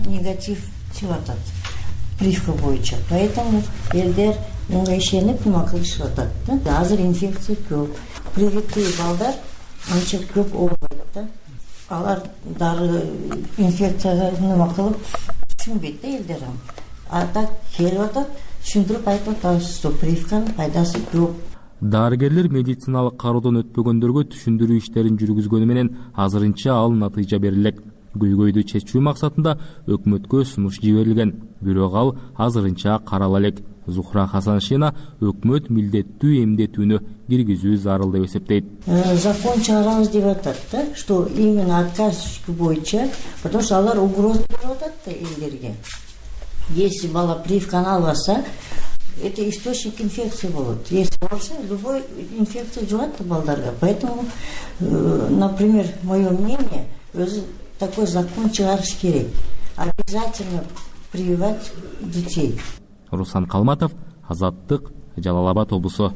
негатив чыгып атат привка боюнча, поэтому элдер мынга ишенип нема кылышып атат да. Азыр инфекция көп, привиктүү балдар анча көп оорубайт да. Алар дары инфекцияга нема кылып түшүнбөйт да элдер. А так келип атат, түшүндүрүп айтып атабыз, что привканын пайдасы көп. Дарыгерлер медициналык кароодон өтпөгөндөргө түшүндүрүү иштерин жүргүзгөнү менен азырынча ал натыйжа берилек. Көйгөйдү чечүү максатында өкмөткө сунуш жиберилген, бирок ал азырынча карала элек. Зухра Хасаншина өкмөт милдеттүү эмдетүүнү киргизүү зарыл деп эсептейт. Закон чыгарабыз деп атат да, что именно отказ боюнча, потому что алар угроза берип атат да элдерге. Если бала привканы албаса, это источник инфекции болот. Если алса, любой инфекция жугат балдарга. Поэтому, например, мое мнение, такой закон чыгарыш керек. Обязательно прививать детей. Руслан Калматов, Азаттык, Жалал Абад облусу.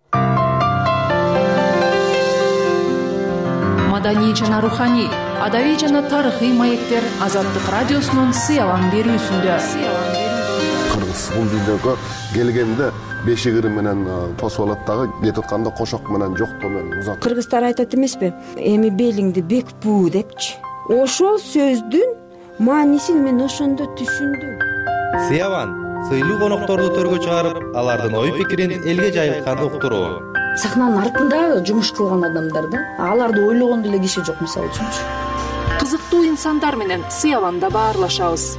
Маданий жана руханий, адабий жана тарыхый маектер Азаттык радиосунун сыялан берүүсүндө. Кыргыз бул дүйнөгө келгенде бешигири менен тосуп алат дагы, кетип атканда кошок менен жоктоо менен узат. Кыргыздар айтат эмеспи? Эми белиңди бек буу депчи. Ошол сөздүн маанисин мен ошондо түшүндүм. Сыялан сыйлуу конокторду төргө чыгарып, алардын ой пикирин элге жайылтканды уктуруу. Сахнанын артында жумуш кылган адамдар да, аларды ойлогон деле киши жок, мисалы үчүнчү. Кызыктуу инсандар менен сыяланда баарлашабыз.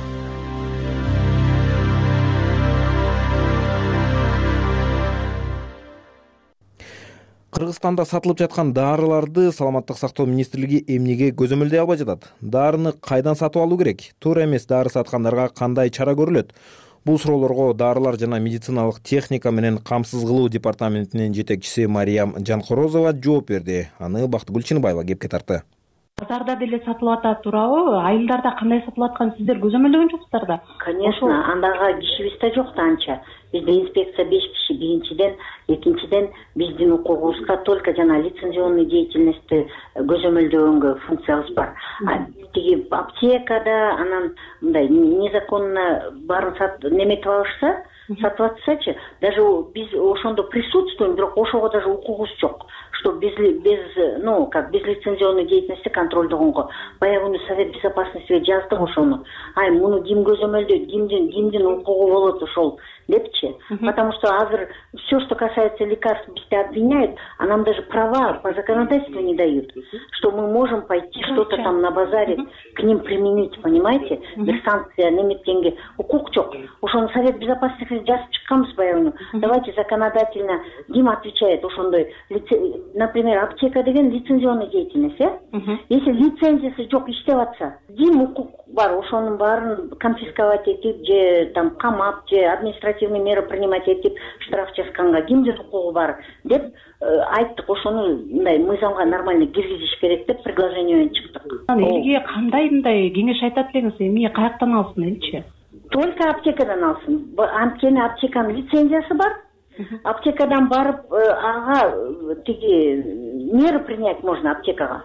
Кыргызстанда сатылып жаткан дарыларды Саламаттык сактоо министрлиги эмнеге көзөмөлдөй албай жатат? Дарыны кайдан сатып алуу керек? Туура эмес дары саткандарга кандай чара көрүлөт? Бул суроолорго дарылар жана медициналык техника менен камсыз кылуу департаментинин жетекчиси Мариям Жанкорозова жооп берди. Аны Бактыгүл Чыныбаева кепке тартты. Базарда деле сатылып атат, туурабы? Айылдарда кандай сатылып атканын сиздер көзөмөлдөгөн жоксуздар да? Конечно, андага кишибиз да жок да анча. Бизде инспекция беш киши биринчиден, экинчиден биздин укугубузга только жана лицензионный деятельностьти көзөмөлдөгөнгө функциябыз бар. Тиги аптекада анан мындай незаконно баарын сат неметип алышса, сатып атсачы, даже биз ошондо присутствуем, бирок ошого даже укугубуз жок. Что без, без, ну, как без лицензионной деятельности контролдогонго. Баягы Совет безопасности жаздык ошону. Ай, муну ким көзөмөлдөйт, кимдин, кимдин укугу болот ошол депчи. Потому что азыр все, что касается лекарств, бизди обвиняют, а нам даже права по законодательству не дают. Что мы можем пойти что-то там на базаре к ним применить, понимаете? Без санкция неметкенге укук жок. Ошону Совет безопасности жазып чыкканбыз баягы. Давайте законодательно ким отвечает ошондой, например, аптека деген лицензионный деятельность, э? Если лицензиясы жок иштеп атса, ким укук бар, ошонун баарын конфисковать этип, же там камап, же административный мера принимать этип, штраф жазганга кимдин укугу бар деп айттык. Ошону мындай мыйзамга нормально киргизиш керек деп предложение менен чыктык. Элге кандай мындай кеңеш айтат элеңиз, эмне каяктан алсын элчи? Только аптекадан алсын. Анткени аптеканын лицензиясы бар. Аптекадан барып, ага тиги меры принять можно аптекага.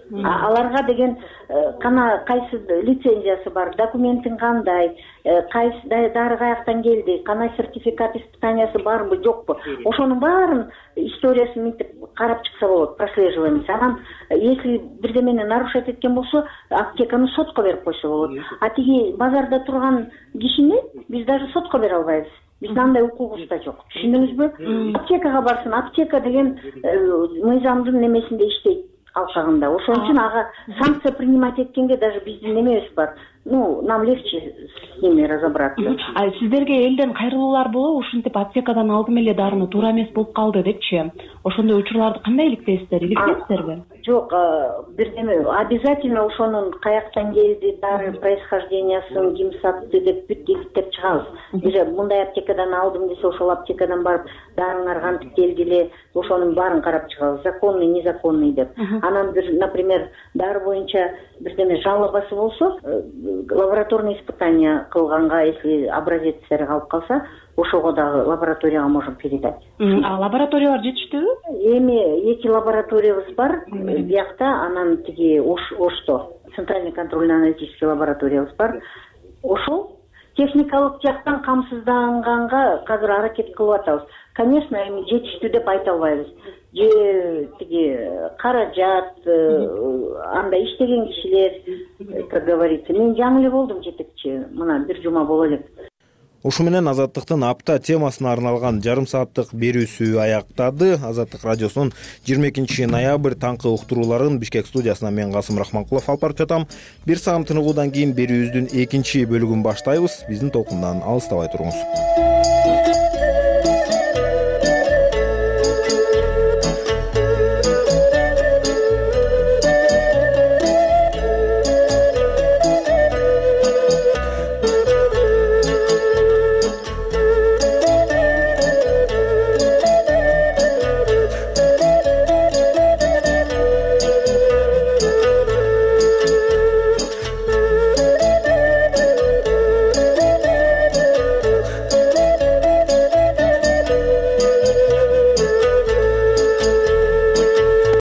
А аларга деген кана кайсы лицензиясы бар, документин кандай, кайсы дары каяктан келди, кана сертификат испытаниясы барбы, жокпу. Ошонун баарын историясын мынтип карап чыкса болот, прослеживаемся. Анан если бирдемени нарушать эткен болсо, аптеканы сотко берип койсо болот. А тиги базарда турган кишини биз даже сотко бере албайбыз. Биздин андай укугубуз да жок. Түшүндүңүзбү? Аптекага барсын. Аптека деген мыйзамдын немесинде иштейт алкагында. Ошон үчүн ага санкция принимать эткенге даже биздин немебиз бар. Ну, нам легче с ними разобраться. А сиздерге элден кайрылуулар болобу? Ушинтип аптекадан алдым эле дарыны туура эмес болуп калды депчи. Ошондой учурларды кандай иликтейсиздер? Иликтейсиздерби? Жок, бирдеме обязательно ошонун каяктан келди, дары происхождениясын ким сатты деп бүт иликтеп чыгабыз. Бир мындай аптекадан алдым десе, ошол аптекадан барып дарыңар кантип келди эле, ошонун баарын карап чыгабыз. Законный, незаконный деп. Анан бир, например, дары боюнча бирдеме жалобасы болсо, лабораторный испытание кылганга, если образецтери калып калса, ошого дагы лабораторияга можем передать. А лабораториялар жетиштүүбү? Эми эки лабораториябыз бар, биякта, анан тиги Ошто, Центральный контрольно-аналитический лабораториябыз бар. ошол техникалык жактан камсызданганга азыр аракет кылып атабыз. Конечно, эми жетиштүү деп айта албайбыз. Же тиги каражат, анда иштеген кишилер, как говорится, мен жаңы эле болдум жетекчи, мына бир жума боло элек. Ушу менен Азаттыктын апта темасына арналган жарым сааттык берүүсү аяктады. Азаттык радиосунун жыйырма экинчи ноябрь таңкы уктурууларын Бишкек студиясынан мен Касым Рахманкулов алып барып жатам. Бир саам тыныгуудан кийин берүүбүздүн экинчи бөлүгүн баштайбыз. Биздин толкундан алыстабай туруңуз.